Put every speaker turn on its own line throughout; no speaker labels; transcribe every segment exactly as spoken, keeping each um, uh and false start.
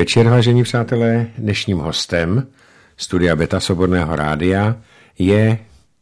večer, vážení přátelé. Dnešním hostem studia Beta Svobodného rádia je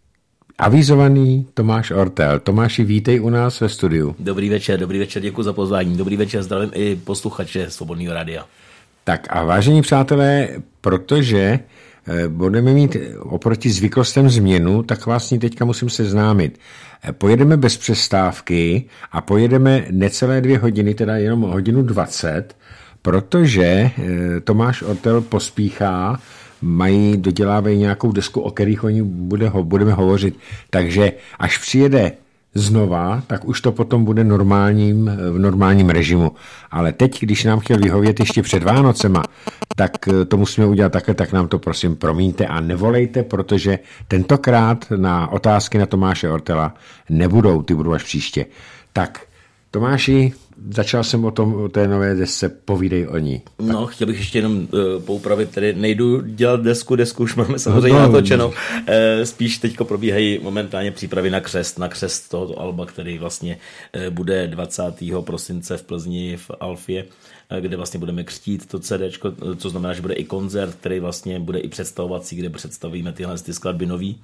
avizovaný Tomáš Ortel. Tomáši, vítej u nás ve studiu.
Dobrý večer, dobrý večer, děkuji za pozvání. Dobrý večer, zdravím i posluchače Svobodného rádia.
Tak a vážení přátelé, protože budeme mít oproti zvyklostem změnu, tak vás ní teďka musím seznámit. Pojedeme bez přestávky a pojedeme necelé dvě hodiny, teda jenom hodinu dvacet, protože Tomáš Ortel pospíchá, mají, dodělávají nějakou desku, o kterých oni bude, budeme hovořit. Takže až přijede znova, tak už to potom bude normálním, v normálním režimu. Ale teď, když nám chtěl vyhovět ještě před Vánocema, tak to musíme udělat takhle, tak nám to prosím promiňte a nevolejte, protože tentokrát na otázky na Tomáše Ortela nebudou, ty budou až příště. Tak, Tomáši, začal jsem o tom, o té nové desce, povídej o ní.
No, chtěl bych ještě jenom uh, poupravit, tedy nejdu dělat desku, desku už máme samozřejmě no, natočenou. Uh, spíš teďko probíhají momentálně přípravy na křest, na křest tohoto alba, který vlastně uh, bude dvacátého prosince v Plzni v Alfě, uh, kde vlastně budeme křtít to CDčko, co znamená, že bude i koncert, který vlastně bude i představovací, kde představíme tyhle ty skladby nový.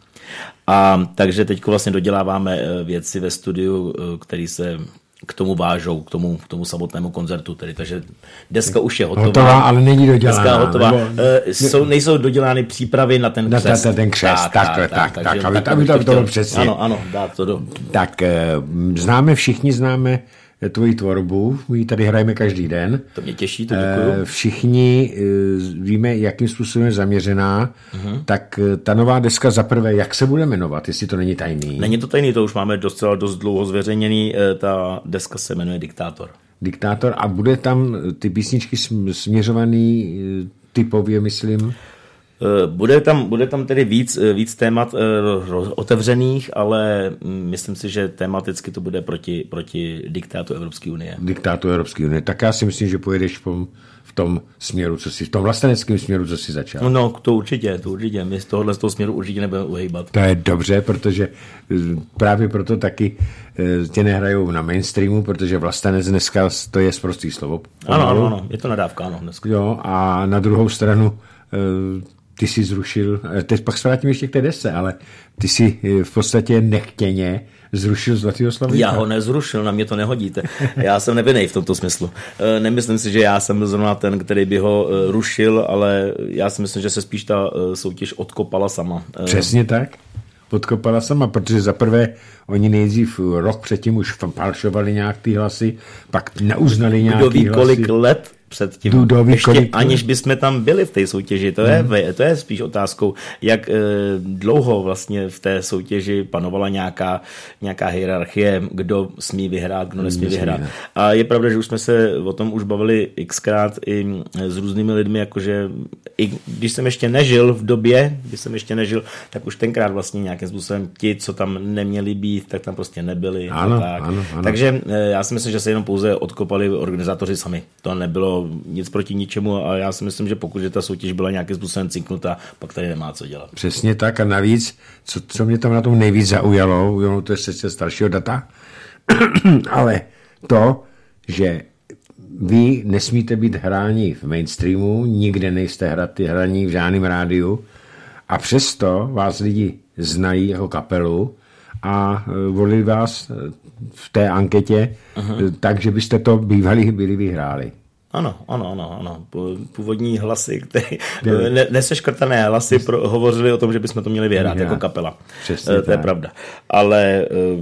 A takže teďko vlastně doděláváme uh, věci ve studiu, uh, který se k tomu vážou, k tomu, k tomu samotnému koncertu. Tedy. Takže deska už je hotová.
Hotová, ale není dodělána.
Deska hotová.
Nebo...
Jsou, nejsou dodělány přípravy na ten křest.
Na ten křest, tak, tak, tak, tak, tak, tak aby to bylo přesně.
Ano, ano, dá to do...
Tak známe, všichni známe tvoji tvorbu, my ji tady hrajeme každý den.
To mě těší, to děkuju.
Všichni víme, jakým způsobem je zaměřená, uh-huh. Tak ta nová deska zaprvé, jak se bude jmenovat, jestli to není tajný?
Není to tajný, to už máme docela dost dlouho zveřejněný, ta deska se jmenuje Diktátor.
Diktátor a bude tam ty písničky směřovaný typově, myslím?
Bude tam, bude tam tedy víc, víc témat otevřených, ale myslím si, že tematicky to bude proti, proti diktátu Evropské unie.
Diktátu Evropské unie. Tak já si myslím, že pojedeš v tom směru, co si, v tom vlasteneckém směru, co si začal.
No, no to určitě, to určitě. My z tohohle z toho směru určitě nebudeme uhejbat.
To je dobře, protože právě proto taky tě nehrajou na mainstreamu, protože vlastenec dneska to je sprostý slovo.
Ano, ano, ano, je to nadávka, ano. Dneska.
Jo, a na druhou stranu ty jsi zrušil, teď pak se vrátím ještě k té desce, ale ty jsi v podstatě nechtěně zrušil Zlatýho Slavíka.
Já ho nezrušil, na mě to nehodíte. Já jsem nevinnej v tomto smyslu. Nemyslím si, že já jsem zrovna ten, který by ho rušil, ale já si myslím, že se spíš ta soutěž odkopala sama.
Přesně tak. Odkopala sama, protože zaprvé oni nejdřív rok předtím už falšovali nějak ty hlasy, pak neuznali nějaký hlasy.
Kdo ví, kolik let předtím,
Dudovi,
ještě
kolik...
aniž bychom tam byli v té soutěži. To je, hmm. to je spíš otázkou, jak e, dlouho vlastně v té soutěži panovala nějaká, nějaká hierarchie, kdo smí vyhrát, kdo nesmí hmm, vyhrát. Ne. A je pravda, že už jsme se o tom už bavili xkrát i s různými lidmi, jakože i když jsem ještě nežil v době, když jsem ještě nežil, tak už tenkrát vlastně nějakým způsobem ti, co tam neměli být, tak tam prostě nebyli.
Ano,
tak.
ano, ano.
Takže e, já si myslím, že se jenom pouze odkopali organizátoři sami. To nebylo nic proti ničemu a já si myslím, že pokud že ta soutěž byla nějakým způsobem cinknutá, pak tady nemá co dělat.
Přesně tak a navíc, co, co mě tam na tom nejvíc zaujalo, jo, to je sice staršího data, ale to, že vy nesmíte být hráni v mainstreamu, nikde nejste hrat, hraní v žádném rádiu a přesto vás lidi znají jako kapelu a volili vás v té anketě, uh-huh. takže byste to bývali byli vyhráli.
Ano, ano, ano, ano. Původní hlasy, které ne, neseškrtané hlasy pro, hovořili o tom, že bychom to měli vyhrát Já. jako kapela.
Přesně
to
tak.
je pravda. Ale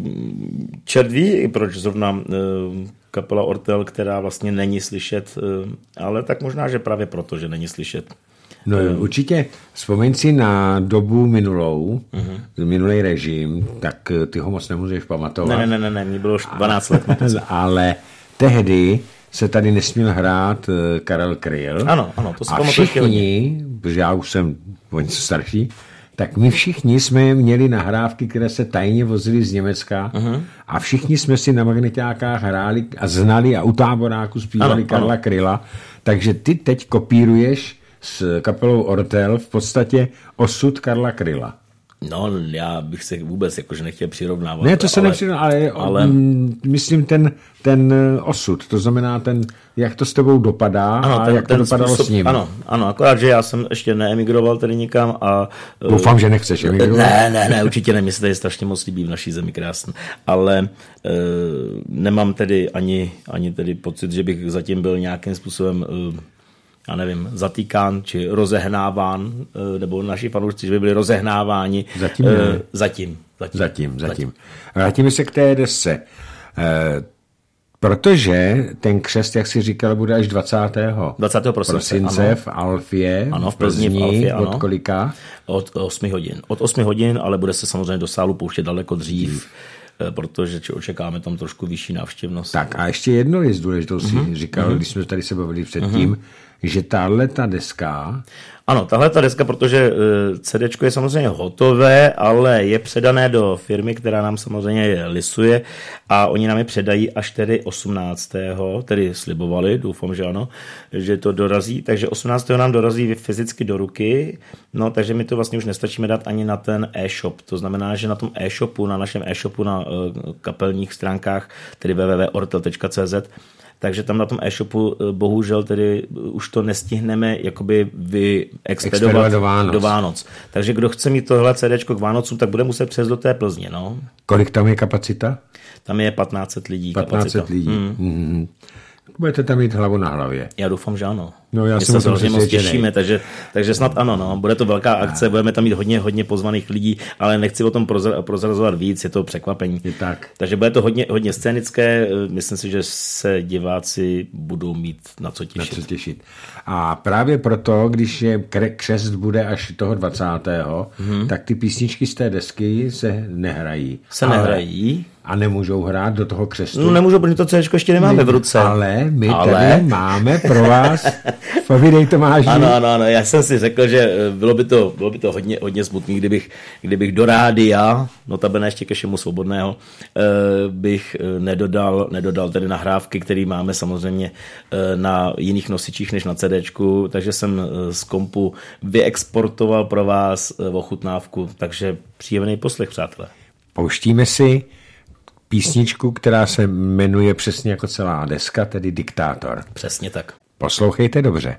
čert ví, proč zrovna kapela Ortel, která vlastně není slyšet, ale tak možná, že právě proto, že není slyšet.
No um, určitě, vzpomeň si na dobu minulou, uh-huh. minulý režim, tak ty ho moc nemůžeš pamatovat.
Ne, ne, ne, ne, mě bylo už dvanáct let.
Ale tehdy se tady nesměl hrát Karel Kryl.
Ano, ano, to si
a všichni, protože já už jsem o něco starší, tak my všichni jsme měli nahrávky, které se tajně vozily z Německa uh-huh. a všichni jsme si na magneťákách hráli a znali a u táboráku zpívali ano, Karla ano. Kryla. Takže ty teď kopíruješ s kapelou Ortel v podstatě osud Karla Kryla.
No, já bych se vůbec jakože nechtěl přirovnávat.
Ne, to se
ale,
nepřirovná, ale,
ale
myslím ten, ten osud, to znamená ten, jak to s tebou dopadá
ano,
a
ten,
jak
ten
to dopadalo
způsob,
s ním.
Ano, ano, akorát, že já jsem ještě neemigroval tady nikam a...
Doufám, že nechceš emigrovat.
Ne, ne, ne, určitě ne, mi se tady strašně moc líbí v naší zemi krásně, ale e, nemám tedy ani, ani tedy pocit, že bych zatím byl nějakým způsobem... E, já nevím, zatýkán, či rozehnáván, nebo naši fanoušci, že by byli rozehnáváni.
Zatím,
e, zatím,
zatím. Zatím, zatím. Vrátíme se k té desce. E, protože ten křest, jak jsi říkal, bude až dvacátého
dvacátého prosince,
prosince v Alfě,
ano,
v Plzni, v Alfě,
ano.
Od kolika?
Od osmi hodin. Od osmi hodin, ale bude se samozřejmě do sálu pouštět daleko dřív. dřív. Protože očekáváme tam trošku vyšší návštěvnost.
Tak a ještě jedno je důležitou si mm-hmm. říkal, mm-hmm. když jsme tady se bavili předtím, mm-hmm. že tahle ta deska...
Ano, tahle ta deska, protože CDčko je samozřejmě hotové, ale je předané do firmy, která nám samozřejmě lisuje a oni nám je předají až tedy osmnáctého tedy slibovali, doufám, že ano, že to dorazí, takže osmnáctého nám dorazí fyzicky do ruky, no takže my to vlastně už nestačíme dát ani na ten e-shop, to znamená, že na tom e-shopu, na našem e-shopu na kapelních stránkách, tedy w w w tečka ortel tečka c z, takže tam na tom e-shopu bohužel tedy už to nestihneme jakoby vyexpedovat
do Vánoc.
do Vánoc. Takže kdo chce mít tohle CDčko k Vánocům, tak bude muset přes do té Plzně. No.
Kolik tam je kapacita?
Tam je patnáct set lidí.
patnáct set lidí. Hmm. Hmm. Budete tam mít hlavu na hlavě.
Já doufám, že ano.
No, já
My se samozřejmě moc těšíme, takže, takže snad ano, no. Bude to velká akce, budeme tam mít hodně, hodně pozvaných lidí, ale nechci o tom prozrazovat víc, je to překvapení.
Je tak.
Takže bude to hodně, hodně scénické, myslím si, že se diváci budou mít na co těšit.
Na co těšit. A právě proto, když je křest bude až toho dvacátého Hmm. tak ty písničky z té desky se nehrají.
Se ale... nehrají?
A nemůžou hrát do toho křestu.
No nemůžou, protože to CDčko ještě nemáme v ruce.
Ale my ale... tady máme pro vás. Povídej, Tomáši.
Ano, ano, ano, já jsem si řekl, že bylo by to, bylo by to hodně, hodně smutný, kdybych, kdybych do rádia, notabene ještě ke všemu svobodného, bych nedodal, nedodal tedy nahrávky, které máme samozřejmě na jiných nosičích než na CDčku, takže jsem z kompu vyexportoval pro vás ochutnávku, takže příjemný poslech, přátelé.
Pouštíme si písničku, která se jmenuje přesně jako celá deska, tedy Diktátor.
Přesně tak.
Poslouchejte dobře.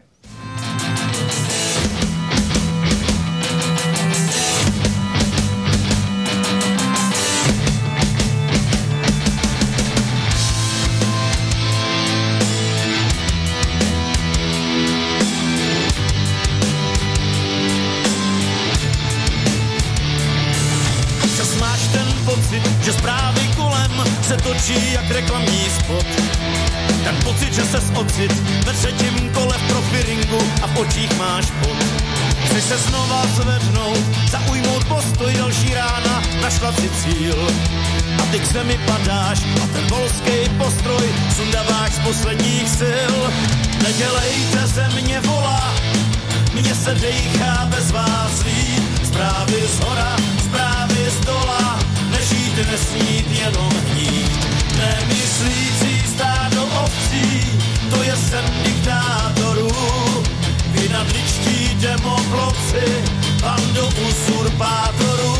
Čas máš ten pocit, že zprávy kolem se točí jak reklamní spot. Ten pocit, že ses ocit ve třetím kole v profiringu a v očích máš pot. Chceš se znova zvednout, zaujmout postoj, další rána, našla si cíl. A ty k zemi padáš a ten volský postroj sundáváš z posledních sil. Nedělejte, země volá, mně se dejchá bez vás líp. Zprávy z hora, zprávy z dola, nežít, nesnít, jenom hnít. Nemyslící stádo ovcí, to je sen diktátorů. Vy nadličtí demoploci, bando usurpátorů.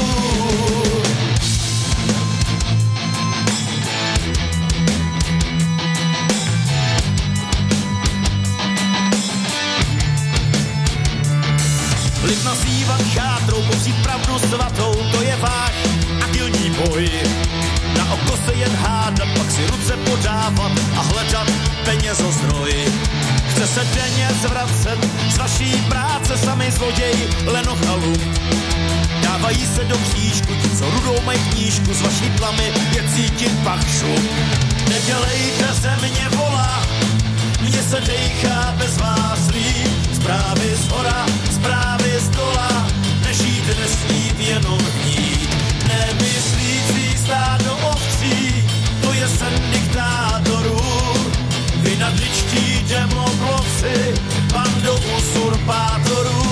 Lid nazývat chátrou, popřít pravdu svatou, to je váš agilní boj. Na oko se jen hádat, pak si ruce podávat a hledat penězozdroj. Chce se denně zvracet z vaší práce sami zloděj, lenoch a lump. Dávají se do křížku, ti, co rudou mají knížku, z vaší tlamy je cítit pachšu. Nedělejte, země volá, mně se dejchá bez vás líp. Zprávy z hora, zprávy z dola, nežít, nesnít, jenom hnít. Nemyslící stádo ovcí, to je sen diktátorů. Vy nadličtí demoploci, bando usurpátorů.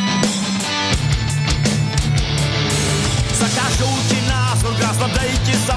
Zakážou ti názor, krásla dej ti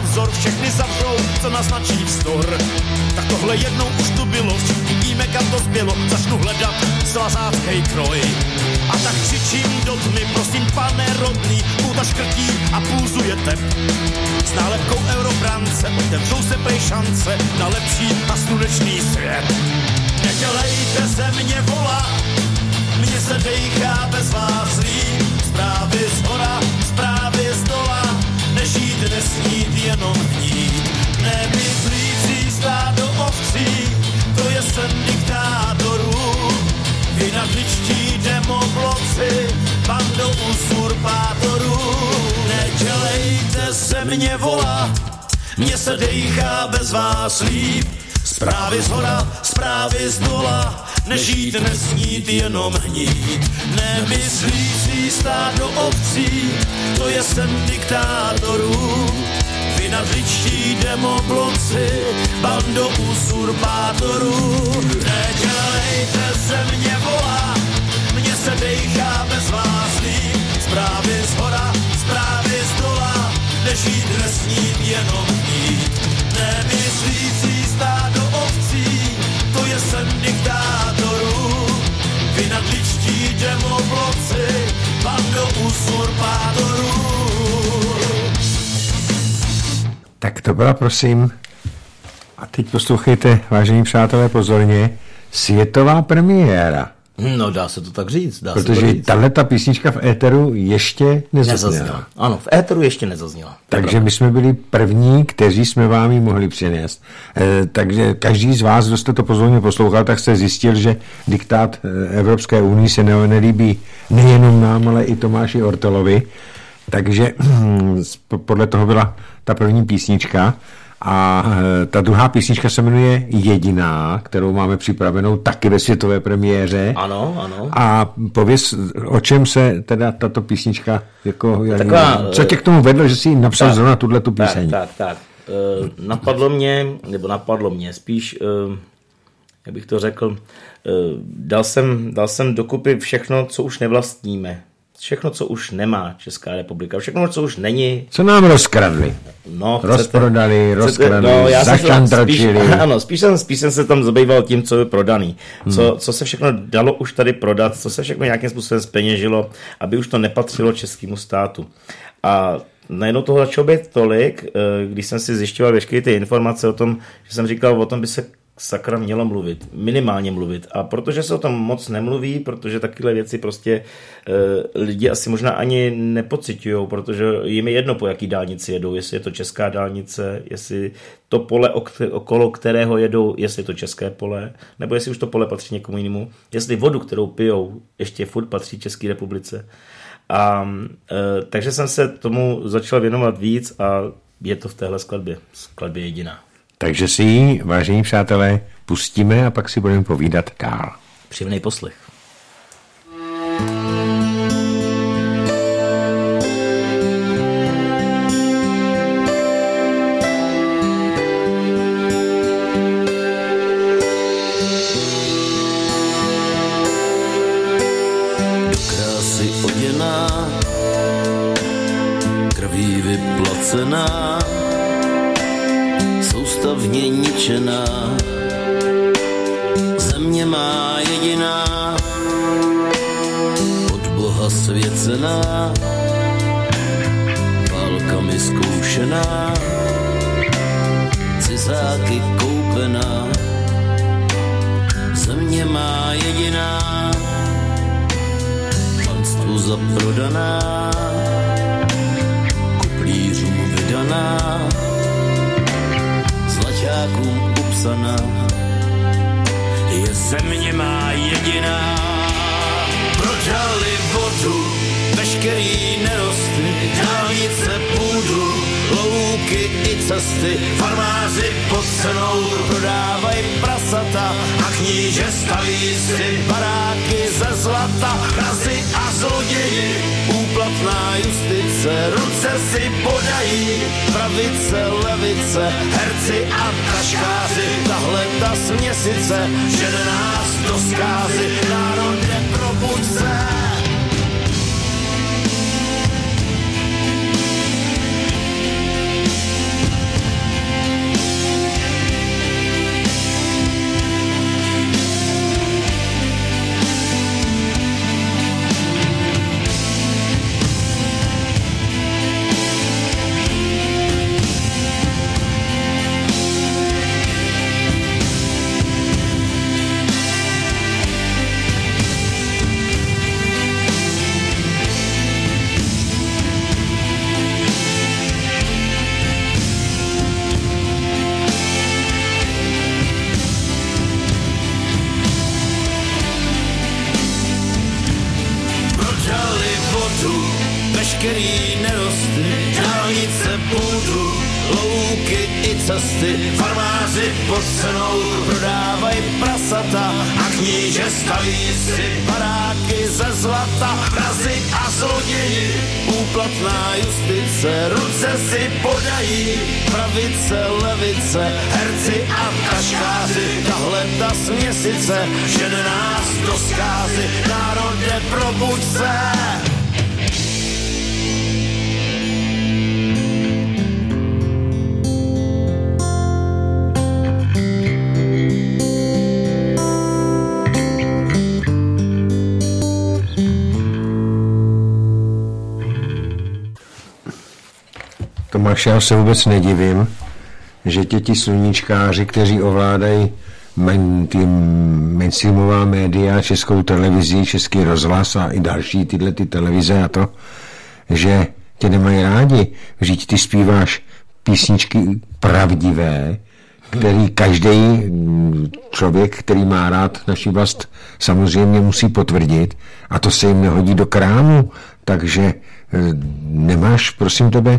všechny zavřou, co naznačí vzdor. Tak tohle jednou už tu bylo, všichni víme, kam to zbylo, začnu hledat svazáckej kroj. A tak křičím do tmy, prosím pane rodný, půta škrtí a pulzuje tep. S nálepkou eurobrance otevřou se prej šance na lepší a slunečný svět. Nedělejte ze mě vola, mně se dejchá bez vás líp. Zprávy z hora, zprávy z dola, nežít, nesnít, jenom hnít. Nemyslící stádo ovcí, to je sen diktátorů. Vy nadličtí demobloci, bando usurpátorů. Nedělejte se mě volat, mně se dejchá bez vás líp. Zprávy z hora, zprávy z dola, nežít, nesnít, jenom hnít. Nemyslící stádo ovcí, to je sen diktátorů. Vy nadličtí demobloci, bando usurpátorů. Nedělejte se mě volat, mně se dejchá bez vás líp. Zprávy z hora, zprávy z dola, nežít, nesnít, jenom hnít. Nemyslící stádo ovcí, to je sen diktátorů. Vy nadličtí demobloci, bando usurpátorů.
Tak to byla, prosím, a teď poslouchejte, vážení přátelé, pozorně, světová premiéra.
No, dá se to tak říct. Dá
Protože
se to říct.
tahle ta písnička v éteru ještě nezazněla.
nezazněla. Ano, v éteru ještě nezazněla.
Takže my jsme byli první, kteří jsme vám ji mohli přinést. E, takže každý z vás, kdo jste to pozorně poslouchal, tak jste zjistil, že diktát Evropské unie se ne- nelíbí nejenom nám, ale i Tomáši Ortelovi. Takže podle toho byla ta první písnička. A ta druhá písnička se jmenuje Jediná, kterou máme připravenou taky ve světové premiéře.
Ano, ano.
A pověz, o čem se teda tato písnička, jako,
Taková,
co tě k tomu vedlo, že jsi ji napsal
tak,
zrovna tuhle tu píseň?
Tak, tak, tak. Uh, napadlo mě, nebo napadlo mě, spíš, uh, jak bych to řekl, uh, dal jsem, dal jsem dokupy všechno, co už nevlastníme. Všechno, co už nemá Česká republika, všechno, co už není.
Co nám rozkradli?
No,
rozprodali,
chcete,
rozkradli,
no,
zašantračili.
Spíš, ano, spíš jsem, spíš jsem se tam zabýval tím, co je prodaný. Co, hmm. co se všechno dalo už tady prodat, co se všechno nějakým způsobem zpeněžilo, aby už to nepatřilo českému státu. A najednou toho začalo být tolik, když jsem si zjišťoval veškeré ty informace o tom, že jsem říkal, o tom by se sakra mělo mluvit, minimálně mluvit. A protože se o tom moc nemluví, protože takové věci prostě e, lidi asi možná ani nepociťujou, protože jim je jedno, po jaký dálnici jedou, jestli je to česká dálnice, jestli to pole, okolo kterého jedou, jestli je to české pole, nebo jestli už to pole patří někomu jinému, jestli vodu, kterou pijou, ještě furt patří České republice. A e, takže jsem se tomu začal věnovat víc a je to v téhle skladbě, skladbě Jediná.
Takže si ji, vážení přátelé, pustíme a pak si budeme povídat dál.
Příjemný poslech.
Do krásy oděná, krví vyplacená, soustavně ničená, země má jediná, od Boha svěcená, válkami zkoušená, cizáky koupená, země má jediná, panstvu zaprodaná, kuplířům vydaná, zlaťákům upsaná, je země má jediná. Prodali vodu, veškerý nerosty, dálnice, půdu, louky i cesty, farmáři pod cenou prodávají prasata a kníže staví si baráky ze zlata, razy a zloději, úplatná justice, ruce si podají, pravice, levice, herci a taškáři, tahle ta směsice, žene nás do zkázy, národe probuď se. louky i cesty, farmáři pod cenou prodávají prasata a kníže staví si baráky ze zlata, vrazi a zloději, úplatná justice, ruce si podají, pravice, levice, herci a taškáři, tahle ta směsice žene nás do zkázy, národe probuď se.
Tomáš, já se vůbec nedivím, že tě ti sluníčkáři, kteří ovládají main, ty mainstreamová média, Českou televizi, Český rozhlas a i další tyhle ty televize a to, že tě nemají rádi. Vždyť ty zpíváš písničky pravdivé, který každý člověk, který má rád naši vlast, samozřejmě musí potvrdit a to se jim nehodí do krámu. Takže nemáš, prosím tebe,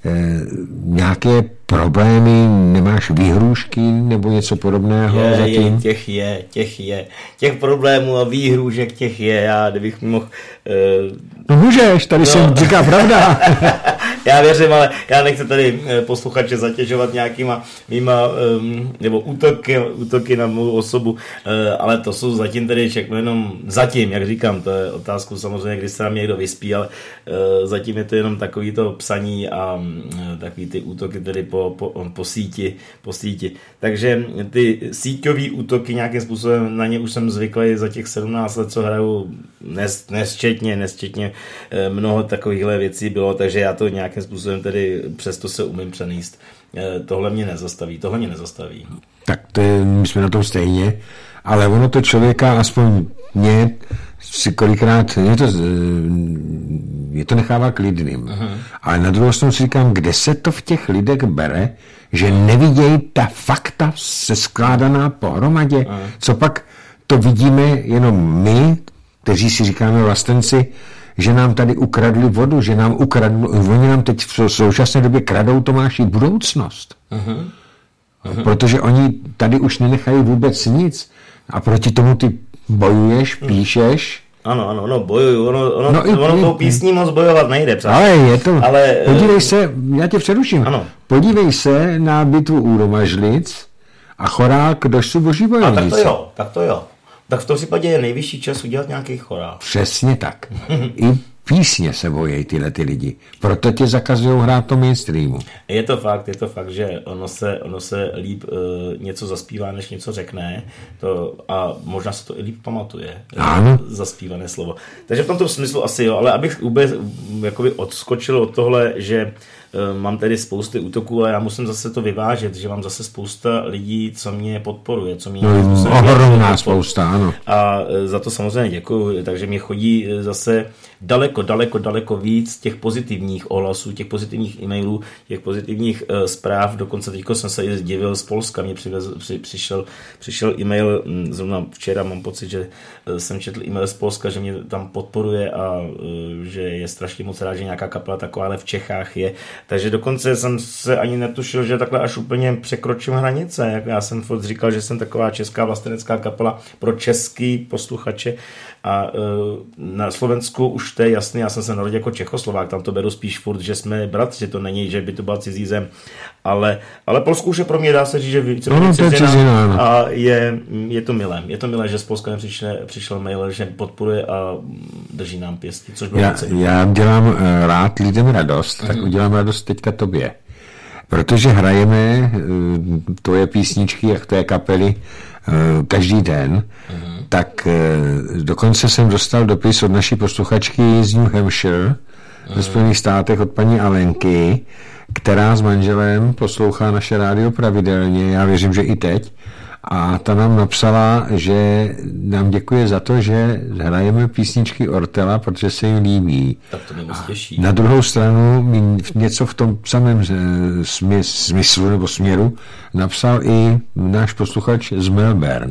nějaké problémy, nemáš výhrůžky nebo něco podobného
je,
zatím?
Je, těch je, těch je. Těch problémů a výhrůžek těch je. Já kdybych mohl... Uh...
No můžeš, tady no. jsem říká pravda.
Já věřím, ale já nechci tady posluchače zatěžovat nějakýma mýma, um, nebo útoky, útoky na mou osobu, uh, ale to jsou zatím tady všechno jenom zatím, jak říkám, to je otázku samozřejmě, když se nám někdo vyspí, ale uh, zatím je to jenom takový to psaní a uh, takový ty útoky tedy po, po, po síti, po síti. Takže ty síťový útoky nějakým způsobem, na ně už jsem zvyklý za těch sedmnáct let, co hraju, nes, nesčetně, nesčetně uh, mnoho takovýchhle věcí bylo, takže já to nějak nějakým způsobem tedy přesto se umím přenést. Tohle mě nezastaví, tohle mě nezastaví.
Tak to je, my jsme na tom stejně, ale ono to člověka, aspoň mě, si kolikrát, je to, je to nechává klidným. Uh-huh. Ale na druhou stranu si říkám, kde se to v těch lidech bere, že nevidějí ta fakta seskládaná pohromadě. Uh-huh. Co pak to vidíme jenom my, kteří si říkáme vlastenci, že nám tady ukradli vodu, že nám ukradli, oni nám teď v současné době kradou, Tomáši, budoucnost. Uh-huh. Uh-huh. Protože oni tady už nenechají vůbec nic a proti tomu ty bojuješ, píšeš.
Ano, ano, no bojuju, ono, ono,
no
ono i, tou písní moc bojovat nejde.
Přátel. Ale je to, ale, podívej se, já tě přeruším, ano. Podívej se na bitvu u Romažlic a Chorák došli boží bojovníci.
A tak to jo, tak to jo. Tak v tom případě je nejvyšší čas udělat nějaký chorál.
Přesně tak. I písně se bojí tyhle ty lidi. Proto tě zakazují hrát to mainstreamu.
Je to fakt, je to fakt, že ono se, ono se líp uh, něco zaspívá, než něco řekne. To, a možná se to i líp pamatuje.
Ano.
Zaspívané slovo. Takže v tomto smyslu asi jo, ale abych vůbec jakoby odskočil od tohle, že mám tady spousty útoků, ale já musím zase to vyvážet, že mám zase spousta lidí, co mě podporuje, co mě...
No, ohromná spousta, ano.
A za to samozřejmě děkuju, takže mě chodí zase daleko, daleko, daleko víc těch pozitivních ohlasů, těch pozitivních e-mailů, těch pozitivních uh, zpráv, dokonce teďko jsem se i zdivil z Polska, mě přivez, při, přišel, přišel e-mail, zrovna včera mám pocit, že uh, jsem četl e-mail z Polska, že mě tam podporuje a uh, že je strašně moc rád, že nějaká kapela takováhle v Čechách je. Takže dokonce jsem se ani netušil, že takhle až úplně překročím hranice. Jak já jsem furt říkal, že jsem taková česká vlastenecká kapela pro český posluchače a e, na Slovensku už to je jasný, já jsem se narodil jako Čechoslovák, tam to beru spíš furt, že jsme bratři, to není, že by to byl cizí zem, ale, ale Polsko už je pro mě, dá se říct, že více no, cizina a je, je to milé. Je to milé, že z Polska přišel, přišel mail, že podporuje a drží nám pěstí, což bylo
já, já dělám uh, rád lidem radost, uh-huh. tak udělám radost teďka tobě. Protože hrajeme uh, tvoje písničky, jak té kapely, uh, každý den, uh-huh. tak uh, dokonce jsem dostal dopis od naší posluchačky z New Hampshire, uh-huh. ve Spojených státech od paní Alenky, která s manželem poslouchá naše rádio pravidelně, já věřím, že i teď. A ta nám napsala, že nám děkuje za to, že hrajeme písničky Ortela, protože se jí líbí.
Tak to mě moc těší.
Na druhou stranu mi něco v tom samém smyslu nebo směru napsal i náš posluchač z Melbourne.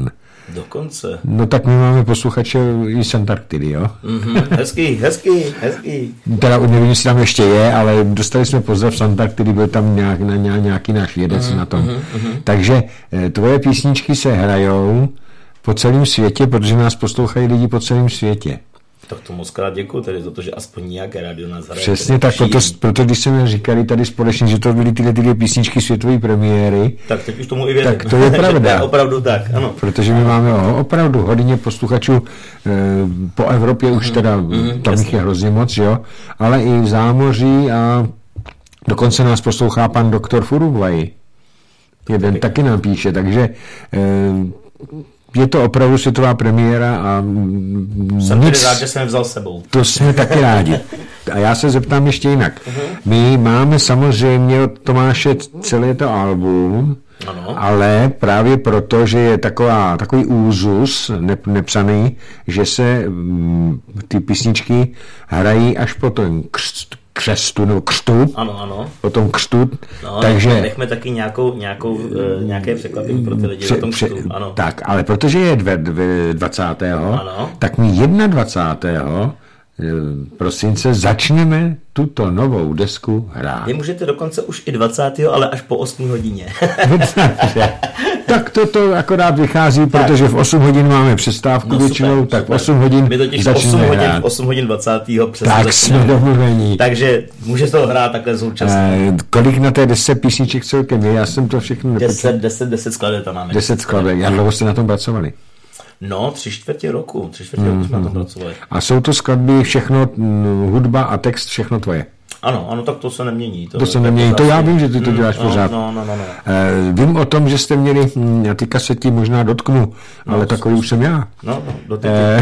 Dokonce.
No tak my máme posluchače i z Antarktidy, jo?
Mm-hmm. Hezký, hezký, hezký.
Teda nevím, jestli tam ještě je, ale dostali jsme pozdrav z Antarktidy, byl tam nějak, nějaký náš vědec mm-hmm. na tom. Mm-hmm. Takže tvoje písničky se hrajou po celém světě, protože nás poslouchají lidi po celém světě.
Tak to moc krát děkuju tedy za to, že aspoň nějaké rádio nás hraje.
Přesně tak, proto, proto když jsme říkali tady společně, že to byly tyhle, tyhle písničky světové premiéry,
tak teď už tomu i věřím.
Tak to je pravda.
To je opravdu tak, ano.
Protože my máme opravdu hodně posluchačů e, po Evropě, už teda mm, tam jich je hrozně moc, jo, ale i v zámoří a dokonce nás poslouchá pan doktor v Uruguayi. Jeden tak. taky nám píše, takže e, je to opravdu světová premiéra a
jsem nic, rád, že jsem vzal sebou.
To jsme taky rádi. A já se zeptám ještě jinak. Uh-huh. My máme samozřejmě od Tomáše celé to album, ano. Ale právě proto, že je taková, takový úzus ne, nepsaný, že se m, ty písničky hrají až po tom křt, křestu nebo křtu.
Ano, ano.
O tom křtu.
No,
takže
nechme taky nějakou, nějakou, e, nějaké překvapení pro ty lidi pře, o tom křtu. Ano.
Tak, ale protože je dvacátého Ano. tak my dvacátého prosince začneme tuto novou desku hrát.
Vy můžete dokonce už i dvacátého ale až po osmé hodině.
Tak to, to akorát vychází, tak. Protože v osm hodin máme přestávku no, většinou, super, tak v osm hodin
my totiž
začneme
osm hodin,
hrát.
osm hodin dvacátého přesně
tak jsme domluvení.
Takže může to hrát takhle současně.
Eh, kolik na té deset písniček celkem je? Já jsem to všechno nepočítal.
deset, deset, deset skladeb tam máme.
deset skladeb. Jak dlouho jste na tom pracovali?
No, tři čtvrtě roku. Tři čtvrtě mm, roku jsme mm. na tom pracovali.
A jsou to skladby všechno, hudba a text všechno tvoje?
Ano, ano, tak to se nemění.
To, to se nemění, to já vím, že ty to děláš
mm,
pořád.
No, no, no, no.
Eh, vím o tom, že jste měli, já ty kasety možná dotknu, no, ale takový už jsem já.
No, dotknu.
Eh,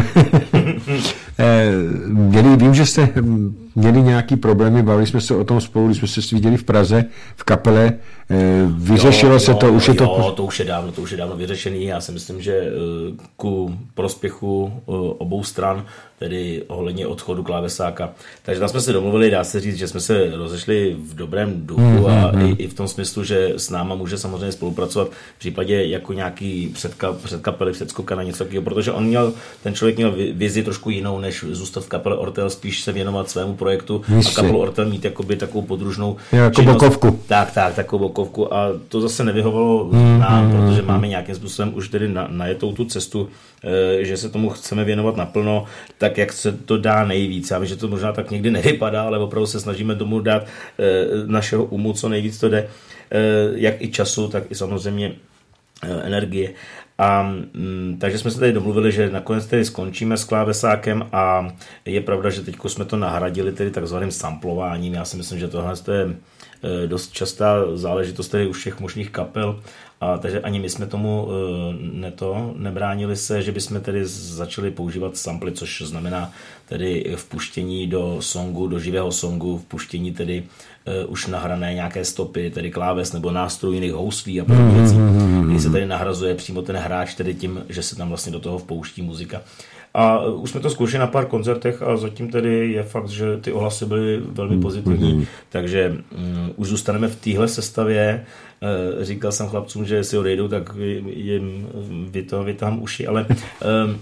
eh, měli, vím, že jste měli nějaký problémy, bavili jsme se o tom spolu, když jsme se viděli v Praze, v kapele, eh, vyřešilo jo, se
jo,
to, už
jo,
je to...
Jo, to už je dávno, to už je dávno vyřešený, já si myslím, že ku prospěchu obou stran, tedy ohledně odchodu klávesáka. Takže tam jsme se domluvili, dá se říct, že jsme se rozešli v dobrém duchu mm-hmm. a i, i v tom smyslu, že s náma může samozřejmě spolupracovat v případě jako nějaký předka, předkapely, předskoka na něco takového, protože on měl, ten člověk měl vizi trošku jinou, než zůstat v kapele Ortel, spíš se věnovat svému projektu Jistě. A kapelu Ortel mít jakoby takovou podružnou
jako bokovku.
Tak, tak, takovou bokovku a to zase nevyhovovalo mm-hmm. nám, protože máme nějakým způsobem už tedy na, najetou tu cestu, e, že se tomu chceme věnovat naplno, tak jak se to dá nejvíc. Já vím, že to možná tak někdy nevypadá, ale opravdu se snažíme tomu dát e, našeho umu, co nejvíc to jde, e, jak i času, tak i samozřejmě e, energie. A, m, takže jsme se tady domluvili, že nakonec tady skončíme s klávesákem a je pravda, že teď jsme to nahradili tedy takzvaným samplováním. Já si myslím, že tohle je e, dost častá záležitost tady u všech možných kapel, a takže ani my jsme tomu e, neto, nebránili se, že bychom tedy začali používat samply, což znamená tedy vpuštění do songu, do živého songu, vpuštění tedy e, už nahrané nějaké stopy, tedy kláves nebo nástrojů jiných houslí a podobných věcí, kdy se tady nahrazuje přímo ten hráč tedy tím, že se tam vlastně do toho vpouští muzika. A už jsme to zkoušeli na pár koncertech a zatím tedy je fakt, že ty ohlasy byly velmi pozitivní, mm-hmm. takže um, už zůstaneme v téhle sestavě. E, říkal jsem chlapcům, že si odejdou, tak jim vytáhám uši, ale um,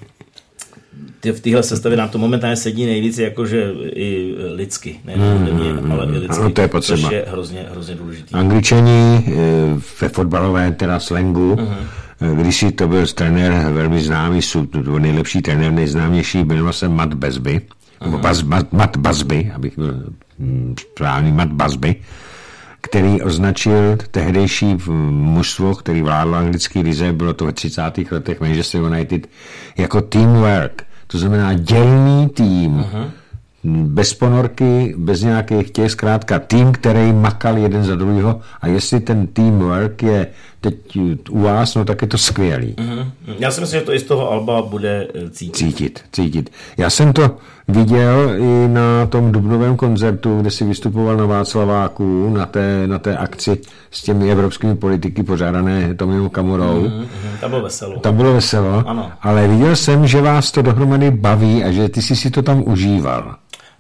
v téhle sestavě nám to momentálně sedí nejvíc, jakože i lidsky, ne mm, ale i lidsky,
ano, to je potřeba.
Což je hrozně, hrozně důležitý.
Angličani ve fotbalové teda slangu, mm-hmm. když si to byl trenér velmi známý, nejlepší trenér, nejznámější, jmenoval se Matt Busby, nebo Bas, Matt, Matt Busby, abych byl správný, Matt Busby, který označil tehdejší mužstvo, který vládlo anglický lize, bylo to ve třicátých letech Manchester United, jako teamwork. To znamená dělný tým. Uh-huh. Bez ponorky, bez nějakých těch, zkrátka tým, který makal jeden za druhého a jestli ten teamwork je teď u vás, no tak je to skvělý.
Uh-huh. Já si myslím, že to i z toho alba bude cítit.
Cítit, cítit. Já jsem to viděl i na tom dubnovém koncertu, kde si vystupoval na Václaváku, na té, na té akci s těmi evropskými politiky pořádané Tomiem Okamurou.
Uh-huh. Tam bylo veselo.
Tam bylo veselo,
ano.
Ale viděl jsem, že vás to dohromady baví a že ty jsi si to tam užíval.
Tak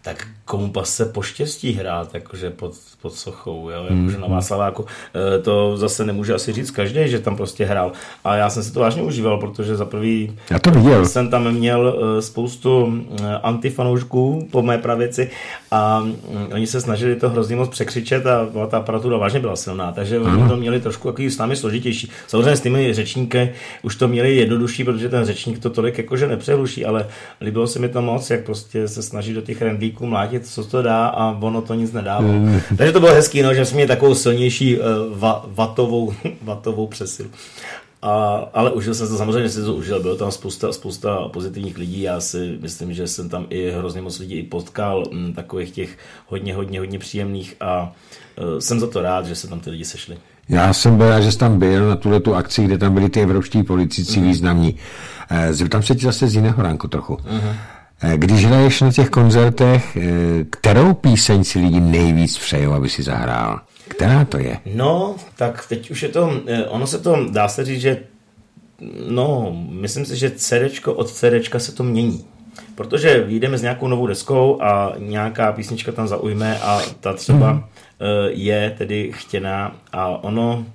komu pas se poštěstí hrát, jakože pod, pod sochou, jo, jakože na Václaváku. To zase nemůže asi říct každý, že tam prostě hrál. A já jsem si to vážně užíval, protože za prvý
já to viděl.
Jsem tam měl spoustu antifanoušků po mé pravici a oni se snažili to hrozně moc překřičet a ta aparatura vážně byla silná, takže oni to měli trošku jaký s námi složitější. Samozřejmě s těmi řečníky už to měli jednodušší, protože ten řečník to tolik jakože nepřehluší, ale líbilo se mi to moc, jak prostě se snaží do těch rendlíků mlátit, co to dá a ono to nic nedávalo. Mm. Takže to bylo hezký, no, že jsme měli takovou silnější uh, va, vatovou, vatovou přesilu. A, ale užil jsem to, samozřejmě si to užil, bylo tam spousta, spousta pozitivních lidí, já si myslím, že jsem tam i hrozně moc lidí i potkal, m, takových těch hodně, hodně, hodně příjemných a uh, jsem za to rád, že se tam ty lidi sešli.
Já jsem byl, že jsi tam byl na tuhletu akci, kde tam byli ty evropští politici mm. významní. Zeptám se ti zase z jiného ránku trochu. Mm. Když hraješ na těch koncertech, kterou píseň si lidi nejvíc přejou, aby si zahrál? Která to je?
No, tak teď už je to, ono se to, dá se říct, že no, myslím si, že CDčko od CDčka se to mění. Protože vyjdeme s nějakou novou deskou a nějaká písnička tam zaujme a ta třeba mm. je tedy chtěná a ono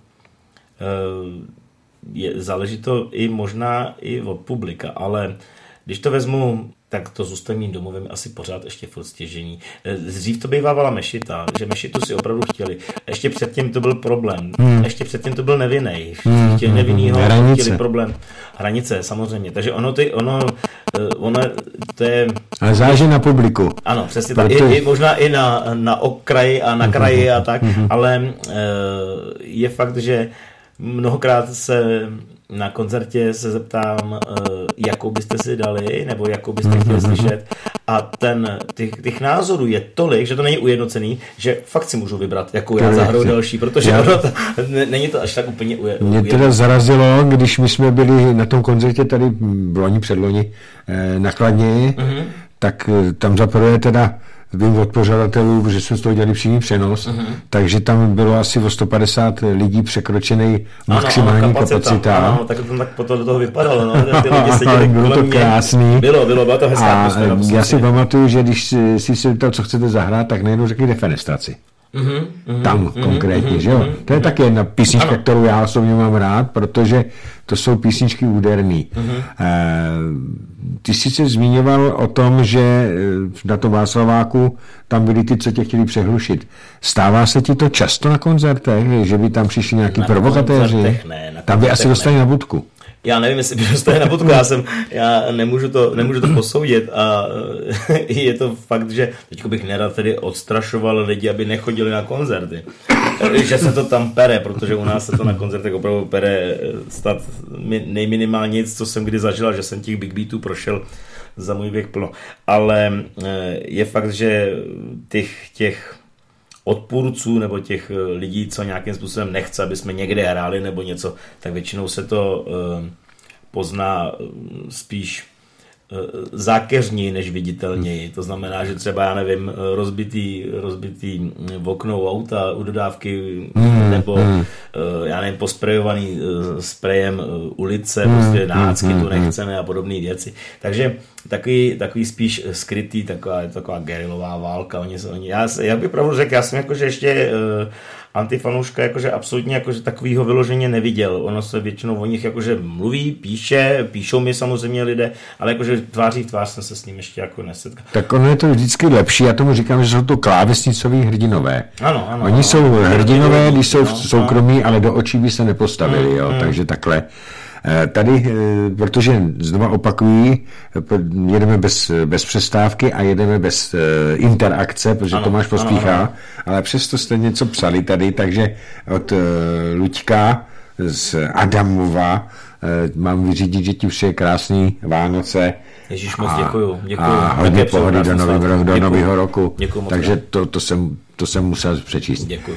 je, záleží to i možná i od publika, ale když to vezmu, tak to zůstane mým domovem asi pořád ještě furt stěžení. Dřív to bývávala mešita, že mešitu si opravdu chtěli. Ještě předtím to byl problém. Hmm. Ještě předtím to byl nevinnej.
Hmm.
Chtěli nevinnýho,
Hranice.
chtěli problém. Hranice, samozřejmě. Takže ono, ty, ono, ono to je...
Ale záleží na publiku.
Ano, přesně tak. I, i, možná i na, na okraji a na kraji a tak, ale je fakt, že mnohokrát se na koncertě se zeptám, jakou byste si dali, nebo jakou byste chtěli slyšet. A ten, těch, těch názorů je tolik, že to není ujednocený, že fakt si můžu vybrat, jakou já zahraju další, protože ono to, není to až tak úplně ujednocený.
Mě teda zarazilo, když my jsme byli na tom koncertě tady v loni předloni na Kladně, mm-hmm. tak tam zaprvé teda vím od pořadatelů, protože jsme z toho dělali přímý přenos, uh-huh. takže tam bylo asi o sto padesát lidí překročený maximální ano, kapacita. kapacita.
Ano, tak to tak potom do toho vypadalo. No. Ty lidi seděli
bylo to krásný.
Bylo, bylo, bylo to hezká atmosféra.
Já si pamatuju, že když si se ptal, co chcete zahrát, tak najednou řekli Defenestraci.
Mm-hmm, mm-hmm,
tam mm-hmm, konkrétně, mm-hmm, že jo? Mm-hmm, to je taky jedna písnička, ano. kterou já osobně mám rád, protože to jsou písničky úderný. Mm-hmm. E, ty jsi se zmiňoval o tom, že na tom Václaváku tam byli ty, co tě chtěli přehlušit. Stává se ti to často na koncertech, že by tam přišli nějaký provokatéři?
Ne,
tam by asi dostali na budku.
Já nevím, jestli by dostali na budku, já jsem, já nemůžu to, nemůžu to posoudit a je to fakt, že teďko bych nerad tedy odstrašoval lidi, aby nechodili na koncerty. Že se to tam pere, protože u nás se to na koncertech opravdu pere snad nejminimálně nic, co jsem kdy zažila, že jsem těch big beatů prošel za můj věk plno. Ale je fakt, že těch, těch odpůrců nebo těch lidí, co nějakým způsobem nechce, aby jsme někde hráli nebo něco, tak většinou se to uh, pozná uh, spíš uh, zákeřněji než viditelněji. To znamená, že třeba, já nevím, rozbitý, rozbitý v okno auta u dodávky mm, nebo mm. uh, já nevím, posprejovaný uh, sprejem uh, ulice, mm, prostě nácky mm, tu nechceme a podobné věci. Takže takový, takový spíš skrytý, taková, taková gerilová válka. Oni, oni, já, já bych pravdu řekl, já jsem jakože ještě uh, antifanouška jakože absolutně jakože takovýho vyloženě neviděl. Ono se většinou o nich jakože mluví, píše, píšou mi samozřejmě lidé, ale jakože tváří v tvář jsem se s ním ještě jako nesetkal.
Tak ono je to vždycky lepší, já tomu říkám, že jsou to klávesnicoví hrdinové.
Ano, ano.
Oni
ano,
jsou
ano,
hrdinové,
ano,
když jsou v
ano,
soukromí,
ano.
ale do očí by se nepostavili, jo,
ano.
takže takhle. Tady, protože znova opakují, jedeme bez, bez přestávky a jedeme bez interakce, protože ano, Tomáš pospíchá, ano, ano. ale přesto jste něco psali tady, takže od Luďka z Adamova mám vyřídit, že ti vše krásný Vánoce.
Ježíš, moc děkuju. děkuju.
A hodně pohody do, nový, do nového roku.
Děkuju,
takže to, to, jsem, to jsem musel přečíst.
Děkuju.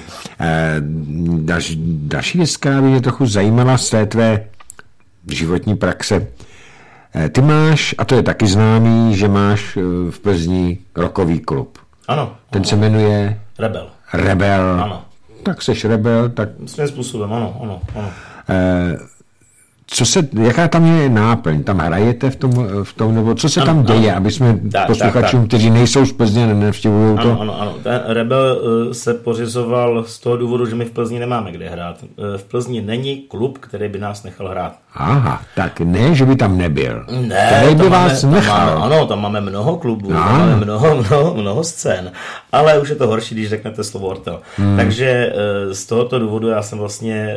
Další, další věc, která by mě trochu zajímala z té tvé životní praxe. Ty máš, a to je taky známý, že máš v Plzni rockový klub.
Ano.
Ten
ano.
se jmenuje
Rebel.
Rebel.
Ano.
Tak seš rebel, tak...
Svým způsobem, ano, ano, ano.
co se, jaká tam je náplň? Tam hrajete v tom, v tom nebo co se
ano,
tam děje,
ano.
aby jsme
tak,
posluchačům,
tak, tak.
kteří nejsou z Plzně, nenavštěvují to?
Ano, ano, ano. Ten Rebel se pořizoval z toho důvodu, že my v Plzni nemáme kde hrát. V Plzni není klub, který by nás nechal hrát.
Aha, tak ne, že by tam nebyl.
Ne,
který by
tam
vás
máme,
nechal.
Tam máme, ano, tam máme mnoho klubů,
no.
tam máme mnoho, mnoho, mnoho scén, ale už je to horší, když řeknete slovo Ortel. Hmm. Takže z tohoto důvodu já jsem vlastně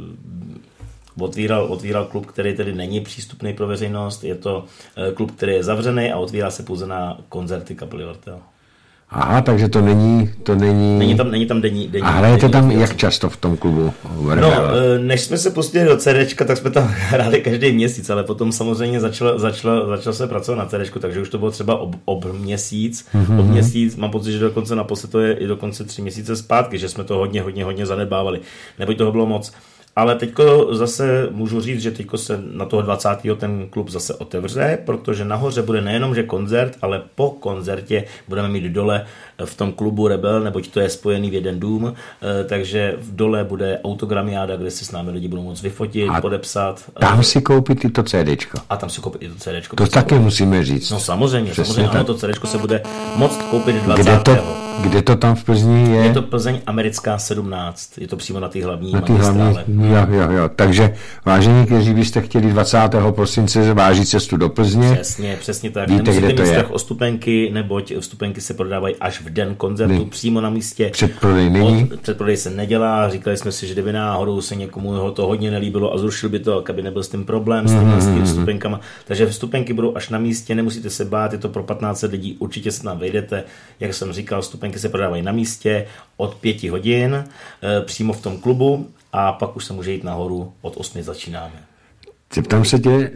Otvíral, otvíral klub, který tedy není přístupný pro veřejnost. Je to klub, který je zavřený a otvírá se pouze na koncerty kapely Ortel.
Aha, takže to není... To není...
Není tam, není tam denní, denní...
A hrajete tam
denní,
jak často v tom klubu?
No, než jsme se pustili do CDčka, tak jsme tam hráli každý měsíc, ale potom samozřejmě začalo, začalo, začalo se pracovat na CDčku, takže už to bylo třeba ob, ob měsíc, mm-hmm. ob měsíc. Mám pocit, že dokonce naposled to je i dokonce tři měsíce zpátky, že jsme to hodně, hodně, hodně zanedbávali. Neboť toho bylo moc. Ale teďko zase můžu říct, že teďko se na toho dvacátého ten klub zase otevře, protože nahoře bude nejenom, že koncert, ale po koncertě budeme mít dole v tom klubu Rebel, neboť to je spojený v jeden dům, takže v dole bude autogramiáda, kde si s námi lidi budou moct vyfotit, a podepsat.
Tam si koupit i to CDčko.
A tam si koupit i to CDčko.
To taky musíme říct.
No samozřejmě,
Přesně
samozřejmě,
tak.
ano, to CDčko se bude moct koupit dvacátého
Kde to, kde to tam v Plzni je?
Je to Plzeň Americká sedmnáct, je to přímo na té hlavní
na ty hlavní, jo, jo, jo. Takže vážení, kteří byste chtěli dvacátého prosince zvážit cestu do Plzně.
Přesně, přesně tak.
Víte,
nemusíte
kde to
mít
je.
strach o vstupenky, neboť vstupenky se prodávají až v den koncertu, ne. přímo na místě.
Předprodej není.
Od, předprodej se nedělá, říkali jsme si, že kdyby náhodou se někomu to hodně nelíbilo a zrušil by to, aby nebyl s tím problém s těmi mm-hmm. vstupenkama. Takže vstupenky budou až na místě, nemusíte se bát, je to pro patnáct set lidí, určitě se tam vejdete. Jak jsem říkal, vstupenky se prodávají na místě od pěti hodin, e, přímo v tom klubu a pak už se může jít nahoru, od osmi začínáme.
Zeptám se tě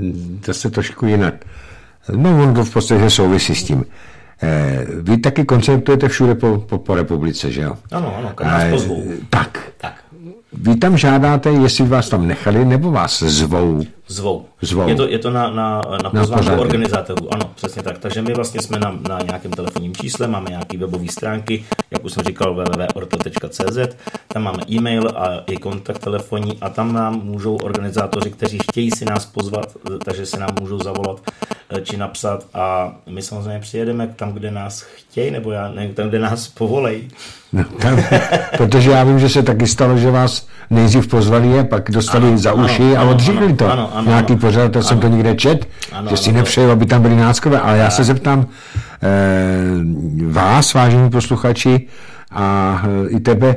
zase trošku jinak. No, on to v podstatě souvisí s tím. Eh, vy taky koncertujete všude po, po, po republice, že jo?
Ano, ano, kam nás pozvou.
Eh, tak.
tak.
Vy tam žádáte, jestli vás tam nechali, nebo vás zvou?
Zvou.
Zvou.
Je to, je to na, na, na pozvánku organizátorů. Ano, přesně tak. Takže my vlastně jsme na, na nějakém telefonním čísle, máme nějaké webové stránky, jak už jsem říkal, w w w tečka ortel tečka c z, tam máme e-mail a i kontakt telefonní a tam nám můžou organizátoři, kteří chtějí si nás pozvat, takže si nám můžou zavolat či napsat a my samozřejmě přijedeme tam, kde nás chtějí, nebo já nevím, tam, kde nás povolej.
No, tam, protože já vím, že se taky stalo, že vás nejdřív pozvali a pak dostali ano, za uši ano, a odříkli to. Ano, ano, Nějaký pořád, to jsem to někde čet, ano, že si nepřeju, aby tam byli náckové, ale já se zeptám eh, vás, vážení posluchači, a eh, i tebe,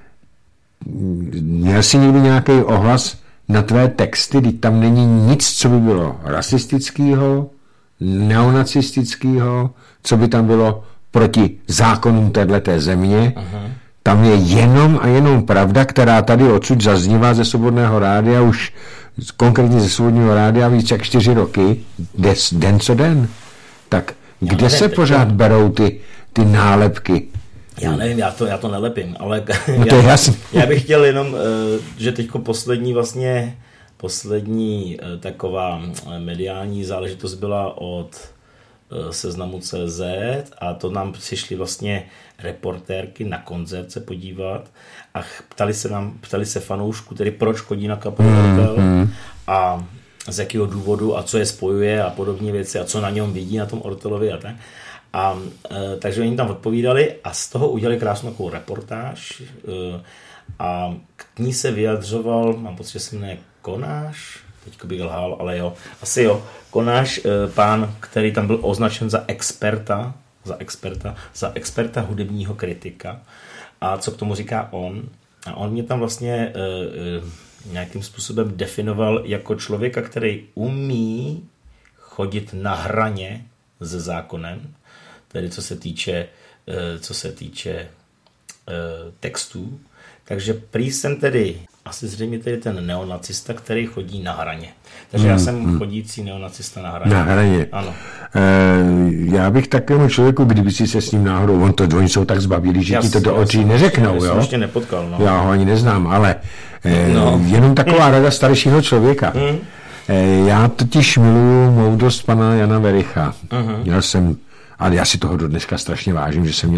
měl jsi někdy nějaký ohlas na tvé texty, když tam není nic, co by bylo rasistického, neonacistického, co by tam bylo proti zákonům téhleté země. Aha. Tam je jenom a jenom pravda, která tady odsud zaznívá ze Svobodného rádia, už konkrétně ze Svobodného rádia víc jak čtyři roky, des, den co den. Tak já kde nevím, se pořád to... berou ty, ty nálepky?
Já nevím, já to, já to nelepím, ale
no to
já,
je jasný.
já bych chtěl jenom, že teďko poslední vlastně poslední taková mediální záležitost byla od Seznamu tečka cé zet a to nám přišly vlastně reportérky na koncert se podívat a ptali se nám, ptali se fanoušku, tedy proč chodí na kapelu Ortel mm, a z jakého důvodu a co je spojuje a podobné věci a co na něm vidí na tom Ortelovi a tak. A e, takže oni tam odpovídali a z toho udělali krásnou takovou reportáž e, a k ní se vyjadřoval, mám pocit, že se jmenuje Konáš, teďko bych lhal, ale jo, asi jo, Konáš, e, pán, který tam byl označen za experta, za experta, za experta hudebního kritika. A co k tomu říká on? A on mě tam vlastně e, e, nějakým způsobem definoval jako člověka, který umí chodit na hraně se zákonem, tedy co se týče, e, co se týče e, textů. Takže prý jsem tedy, asi zřejmě tedy ten neonacista, který chodí na hraně. Takže hmm, já jsem hmm. chodící neonacista na hraně.
Na hraně.
Ano.
E, já bych takovému člověku, kdyby si se s ním náhodou, on to, oni jsou tak zbabilí, že já ti to do očí neřeknou. Já
jsem ještě nepotkal. No.
Já ho ani neznám, ale e,
no.
jenom taková rada staršího člověka. Hmm. E, já totiž miluju moudrost pana Jana Vericha. Uh-huh. Měl jsem, ale já si toho do dneska strašně vážím, že jsem měl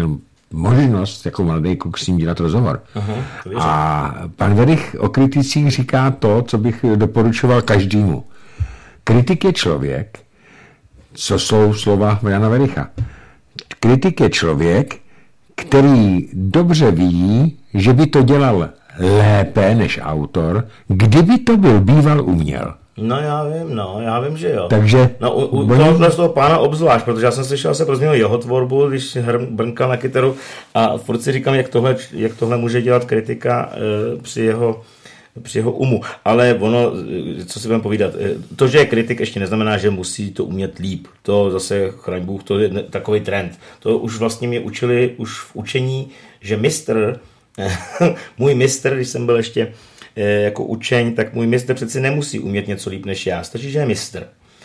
možnost jako mladý kluk s ním dělat rozhovor. Aha, a pan Werich o kriticích říká to, co bych doporučoval každému. Kritik je člověk, co jsou slova Jana Wericha. Kritik je člověk, který dobře ví, že by to dělal lépe než autor, kdyby to byl býval uměl.
No já vím, no, já vím, že jo.
Takže...
No u, u tohohle z toho pána obzvlášť, protože já jsem slyšel se pro jeho tvorbu, když brnkal na kytaru a furt si říkám, jak tohle, jak tohle může dělat kritika e, při jeho při jeho umu. Ale ono, co si budeme povídat, to, že je kritik, ještě neznamená, že musí to umět líp. To zase, chraň Bůh, to je takový trend. To už vlastně mě učili už v učení, že mistr, můj mistr, když jsem byl ještě jako učeň, tak můj mistr přeci nemusí umět něco líp než já. Stačí, že je mistr.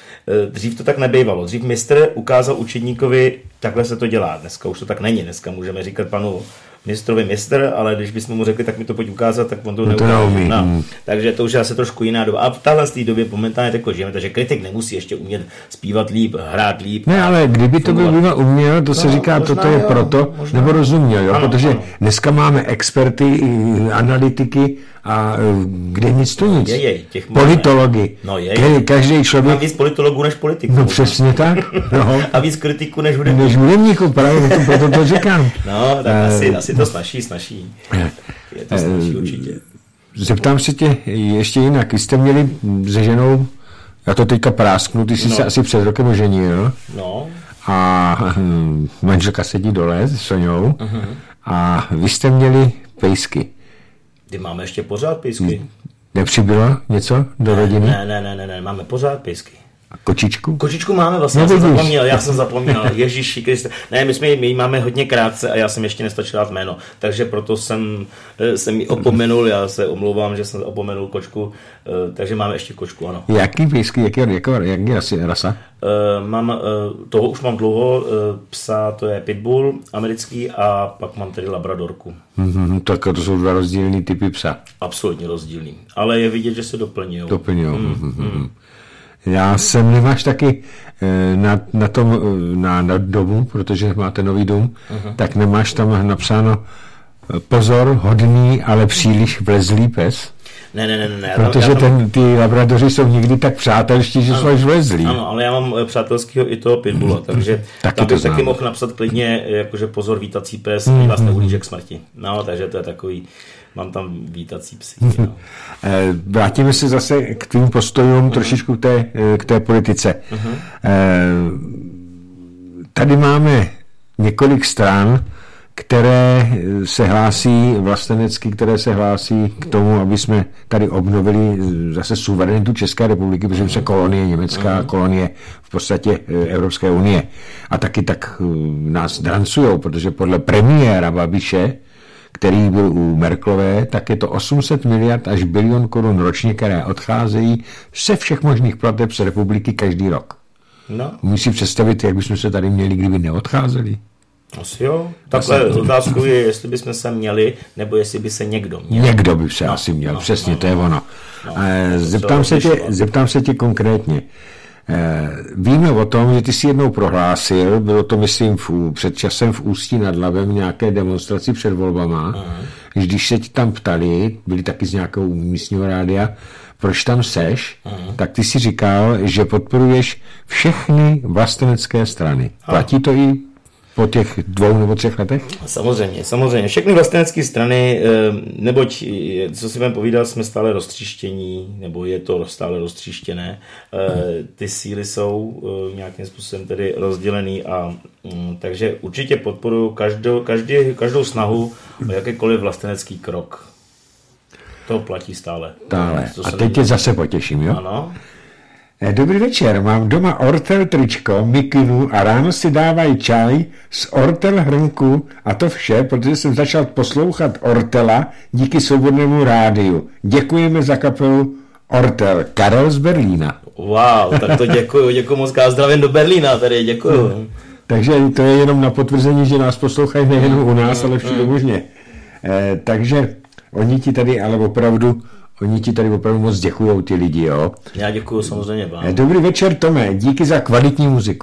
Dřív to tak nebejvalo. Dřív mistr ukázal učedníkovi, takhle se to dělá. Dneska už to tak není. Dneska můžeme říkat panu mistrovi mistr, ale když bychom mu řekli, tak mi to pojď ukázat, tak on to neukáže. No. Takže to už je asi trošku jiná doba. A v téhle té době momentálně takhle žijeme, takže kritik nemusí ještě umět zpívat líp, hrát líp.
Ne, ale kdyby to byl býval uměl, to se no, říká, toto je jo, proto, možná. Nebo rozuměl, jo? Ano, protože ano. Dneska máme experty, analytiky a kde nic to nic.
Je, je,
politologi.
No je, je.
Každý člověk.
Mám víc politologů než politiků.
No přesně tak. No.
A víc kritiků než hudebníků.
Než hudebníků, právě to, proto to říkám.
No, tak uh, asi, asi to snaží, snaží. Je to snaží určitě.
Zeptám se tě ještě jinak. Vy jste měli se ženou, já to teďka prásknu, ty jsi no. se asi před rokem oženil.
No.
A hm, manželka sedí dole s Soňou. Uh-huh. A vy jste měli pejsky.
Ty máme ještě pořád pejsky.
Nepřibylo něco do
ne,
rodiny?
Ne, ne, ne, ne, ne, máme pořád pejsky.
A kočičku?
Kočičku máme vlastně, já jsem zapomněl, já jsem zapomněl, Ježíši Kriste. Ne, my jsme my ji máme hodně krátce a já jsem ještě nestačil dát jméno, takže proto jsem, jsem ji opomenul, já se omlouvám, že jsem opomenul kočku, takže máme ještě kočku, ano.
Jaký pejsky, jaký, jaký, jaký rasa?
Uh, mám, uh, toho už mám dlouho, uh, psa, to je pitbull americký a pak mám tedy labradorku.
Mm-hmm, tak to jsou dva rozdílný typy psa.
Absolutně rozdílný, ale je vidět, že se doplňují.
Doplňují. Mm, mm. Já jsem nemáš taky na, na tom, na, na domu, protože máte nový dům, uh-huh. tak nemáš tam napsáno pozor, hodný, ale příliš vlezlý pes.
Ne, ne, ne, ne.
Protože tam, ten, ty labradoři jsou někdy tak přátelští, že ano, jsou až vlezlí.
Ano, ale já mám přátelskýho i toho pitbulla, takže taky tam bych taky mohl napsat klidně, jakože pozor, vítací pes, mm, vás neublíže k smrti. No, takže to je takový, mám tam vítací psy. No.
Vrátíme se zase k tvým postojům, uh-huh. trošičku k té, k té politice. Uh-huh. Tady máme několik stran, které se hlásí vlastenecky, které se hlásí k tomu, aby jsme tady obnovili zase suverenitu České republiky, protože se kolonie německá, uh-huh. kolonie v podstatě Evropské unie. A taky tak nás drancujou, protože podle premiéra Babiše, který byl u Merkelové, tak je to osm set miliard až bilion korun ročně, které odcházejí ze všech možných plateb z republiky každý rok. No. Můžu si představit, jak bychom se tady měli, kdyby neodcházeli?
Asi jo. Takhle otázku je, jestli bychom se měli, nebo jestli by se někdo měl.
Někdo by se no, asi měl, no, přesně, no, to je ono. No, zeptám, se tě, zeptám se tě konkrétně. Víme o tom, že ty jsi jednou prohlásil, bylo to myslím v, před časem v Ústí nad Labem nějaké demonstraci před volbama, uh-huh. když se ti tam ptali, byli taky z nějakého místního rádia, proč tam seš, uh-huh. tak ty si říkal, že podporuješ všechny vlastenecké strany. Platí to i po těch dvou nebo třech letech?
Samozřejmě, samozřejmě. Všechny vlastenecké strany, neboť, co si budeme povídat, jsme stále roztříštění, nebo je to stále roztříštěné. Ty síly jsou nějakým způsobem tedy rozdělený a takže určitě podporuji každou, každý, každou snahu o jakýkoliv vlastenecký krok. To platí stále.
Stále. A teď tě zase potěším, jo?
Ano.
Dobrý večer, mám doma Ortel tričko, mikinu a ráno si dávají čaj z Ortel hrnku a to vše, protože jsem začal poslouchat Ortela díky Svobodnému rádiu. Děkujeme za kapelu Ortel. Karel z Berlína.
Wow, tak to děkuju, děkuju moc, zdravím do Berlína tady, děkuju.
Hmm. Takže to je jenom na potvrzení, že nás poslouchají nejen u nás, hmm. ale všude možně. Eh, takže oni ti tady, ale opravdu Oni ti tady opravdu moc děkujou, ty lidi, jo?
Já děkuju samozřejmě vám.
Dobrý večer, Tome, díky za kvalitní muziku.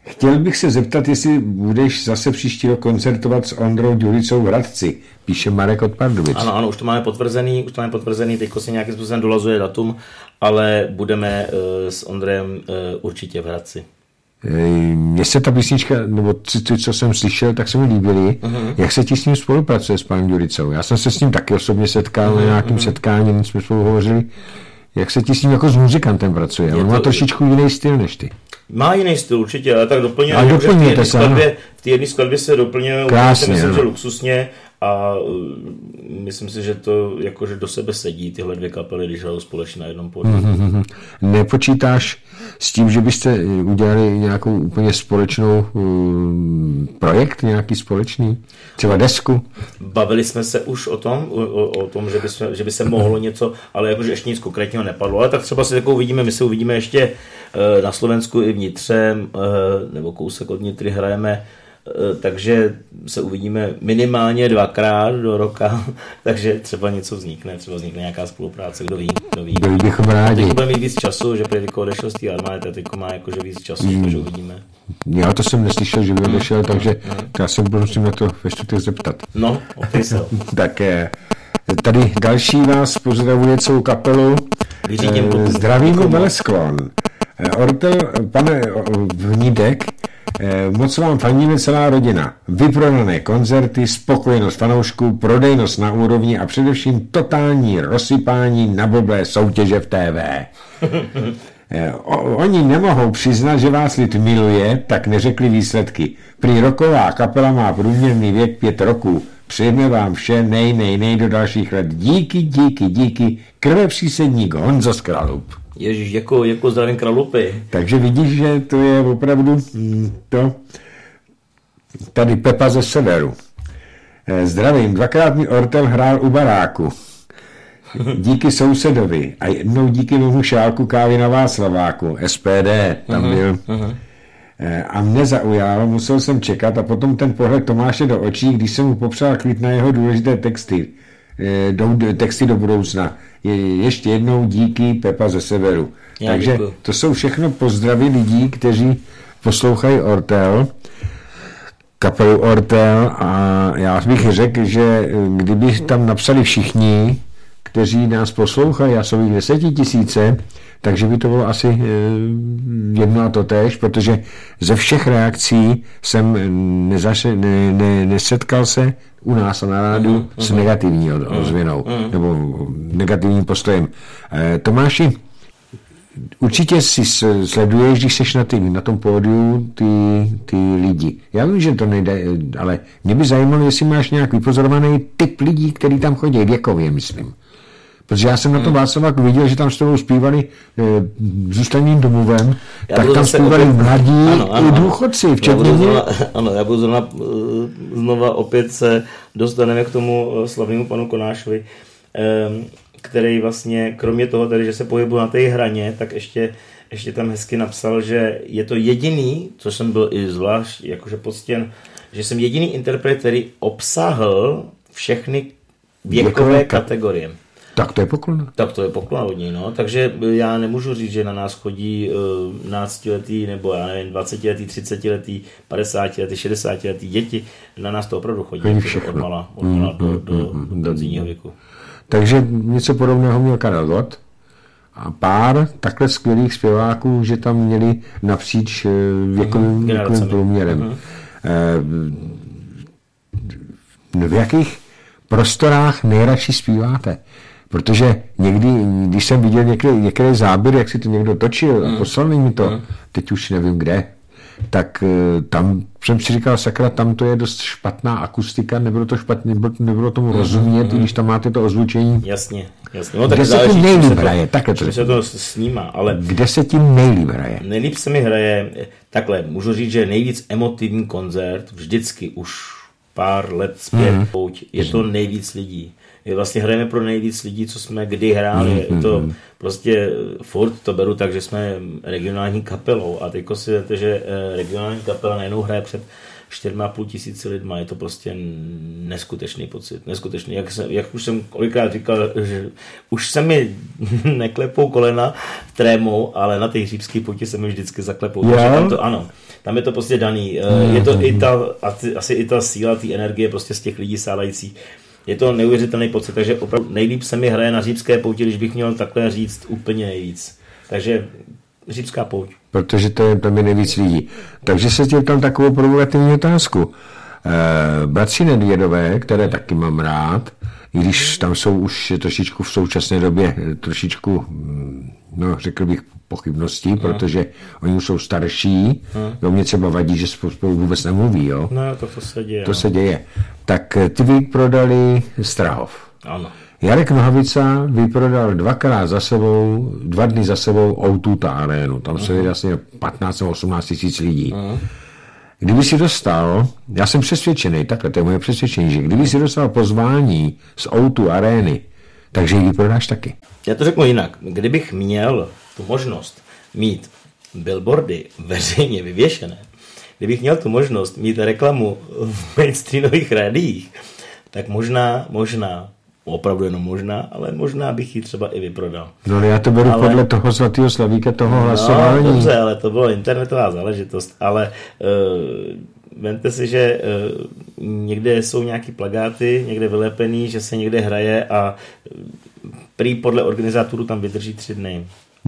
Chtěl bych se zeptat, jestli budeš zase příští rok koncertovat s Ondrou Ďuricou v Hradci, píše Marek od Pardubic.
Ano, ano, už to máme potvrzený, už to máme potvrzený, teďko se nějakým způsobem dolazuje datum, ale budeme uh, s Ondrejem uh, určitě v Hradci.
Mně se ta písnička, nebo ty, co jsem slyšel, tak se mi líbily. Uh-huh. Jak se ti s ním spolupracuje, s panem Ďuricou? Já jsem se s ním taky osobně setkal, uh-huh. na nějakým setkání, jsme spolu hovořili. Jak se ti s ním jako s muzikantem pracuje? On má trošičku jiný styl než ty.
Má jiný styl určitě, ale tak doplňuje.
Ale doplňujete se,
v té jedné skladbě se doplňuje,
krásně,
myslím,
ano.
že luxusně a uh, myslím si, že to jakože do sebe sedí tyhle dvě kapely, když hrajou společně na jednom pódiu.
Mm-hmm. Nepočítáš s tím, že byste udělali nějakou úplně společnou um, projekt, nějaký společný? Třeba desku?
Bavili jsme se už o tom, o, o tom, že by, jsme, že by se mohlo něco, ale jakože ještě nic konkrétního nepadlo. Ale tak třeba si takovou uvidíme, my se uvidíme ještě uh, na Slovensku i v Nitře, uh, nebo kousek od Nitry hrajeme, takže se uvidíme minimálně dvakrát do roka, takže třeba něco vznikne, třeba vznikne nějaká spolupráce, kdo ví, kdo ví.
Byli bychom rádi.
Teď bude mít víc času, že Prediko odešel z té armády, teď má jakože víc času, mm. takže uvidíme.
Já to jsem neslyšel, že by odešel, takže mm. já se budu musím na to ve čtvrtek zeptat.
No, opět se.
Tak tady další vás pozdravuje celou kapelu. Zdravíme Belesklon. Ortel, pane Vnídek, moc vám fandíme celá rodina. Vyprodané koncerty, spokojenost fanoušků, prodejnost na úrovni a především totální rozsypání na blblé soutěže v té vé. O, oni nemohou přiznat, že vás lid miluje, tak neřekli výsledky. Prý roková kapela má průměrný věk pět roků. Přejeme vám vše nej, nej, nej do dalších let. Díky, díky, díky. Krvepřísedník Honzo z Kralup.
Ježíš, jako, jako zdravím Kralupy.
Takže vidíš, že to je opravdu to. Tady Pepa ze severu. Zdravím, dvakrát mi Ortel hrál u baráku. Díky sousedovi a jednou díky mému šálku kávy na Václaváku, S P D, tam uh-huh, byl. Uh-huh. A mě zaujal, musel jsem čekat a potom ten pohled Tomáše do očí, když jsem mu popřál klid na jeho důležité texty, do, texty do budoucna. Je, ještě jednou díky, Pepa ze severu. Já Takže děkuji. To jsou všechno pozdravy lidí, kteří poslouchají Ortel, kapelu Ortel, a já bych řekl, že kdyby tam napsali všichni, kteří nás poslouchají, a jsou jich desetitisíce, takže by to bylo asi e, jedno a to též, protože ze všech reakcí jsem nezaše, ne, ne, nesetkal se u nás na rádu uh-huh, s uh-huh. negativní ozvěnou, uh-huh. nebo negativním postojem. E, Tomáši, určitě si sleduješ, když seš na, ty, na tom pódiu ty, ty lidi. Já vím, že to nejde, ale mě by zajímalo, jestli máš nějak vypozorovaný typ lidí, který tam chodí, věkově, myslím. Protože já jsem na tom Václaváku viděl, že tam s tebou zpívali e, zůstaním domovem, já tak tam zpívali opět mladí ano, ano, i důchodci, včetně mě.
Ano, já budu znova, znova opět se dostaneme k tomu slavnému panu Konášovi, který vlastně, kromě toho, tady, že se pohybuje na té hraně, tak ještě, ještě tam hezky napsal, že je to jediný, což jsem byl i zvlášť jakože poctěn, že jsem jediný interpret, který obsahl všechny věkové kategorie.
Tak to je poklon.
Tak to je poklon od něj, no. Takže já nemůžu říct, že na nás chodí uh, náctiletý, nebo já nevím, dvacetiletý, třicetiletý, padesátiletý, šedesátiletý děti. Na nás to opravdu chodí od mala, od mala mm, do, do, mm, do penzijního věku.
Takže něco podobného měl Karel Gott a pár takhle skvělých zpěváků, že tam měli napříč věkovým, mm, věkovým průměrem. Mm. E, v jakých prostorách nejradši zpíváte? Protože někdy, když jsem viděl některé, některé záběry, jak si to někdo točil a poslal mi to, mm. teď už nevím kde, tak tam jsem si říkal, sakra, tam to je dost špatná akustika, nebylo to špatně, nebylo, nebylo tomu rozumět, mm. když tam máte to ozvučení.
Jasně, jasně. No,
tak kde se tím nejlíp hraje? Takhle to
se to snímá, ale...
Kde se tím nejlíp hraje?
Nejlíp se mi hraje, takhle, můžu říct, že nejvíc emotivní koncert, vždycky už pár let zpět, mm. pouť, je to nejvíc lidí. Je vlastně hrajeme pro nejvíc lidí, co jsme kdy hráli. Mm-hmm. To prostě furt to beru tak, že jsme regionální kapelou a teďko si víte, že regionální kapela najednou hraje před čtyři a půl tisíci lidma, je to prostě neskutečný pocit, neskutečný. Jak, se, jak už jsem kolikrát říkal, že už se mi neklepou kolena trémou, ale na té hříbské pouti se mi vždycky zaklepou. Takže tam to, ano, tam je to prostě daný. Mm. Je to i ta, asi i ta síla, té energie prostě z těch lidí sálající. Je to neuvěřitelný pocit, takže opravdu nejlíp se mi hraje na hříbské pouti, když bych měl takhle říct úplně nejvíc. Takže hříbská pouť.
Protože to je, tam je nejvíc lidí. Takže se tě tam takovou provokativní otázku. E, bratři Nedvědové, které taky mám rád, i když tam jsou už trošičku v současné době trošičku, no řekl bych pochybností, no. Protože oni už jsou starší, no. Jo, mě třeba vadí, že spolu vůbec nemluví, jo.
No to, to se děje.
To no. se děje. Tak ty vyprodali Strahov.
Ano.
Jarek Nohavica vyprodal dvakrát za sebou, dva dny za sebou ó dva arénu. Tam se jde asi patnáct nebo osmnáct tisíc lidí. Uh-huh. Kdyby si dostal, já jsem přesvědčený, takhle to je moje přesvědčení, že kdyby si dostal pozvání z ó dva arény, takže ji vyprodáš taky.
Já to řeknu jinak. Kdybych měl tu možnost mít billboardy veřejně vyvěšené, kdybych měl tu možnost mít reklamu v mainstreamových rádiích, tak možná, možná, opravdu jenom možná, ale možná bych ji třeba i vyprodal.
No já to beru ale, podle toho Zlatýho Slavíka, toho hlasování.
No dobře, ale to byla internetová záležitost, ale uh, vemte si, že uh, někde jsou nějaký plakáty, někde vylepený, že se někde hraje a uh, prý podle organizátorů tam vydrží tři dny.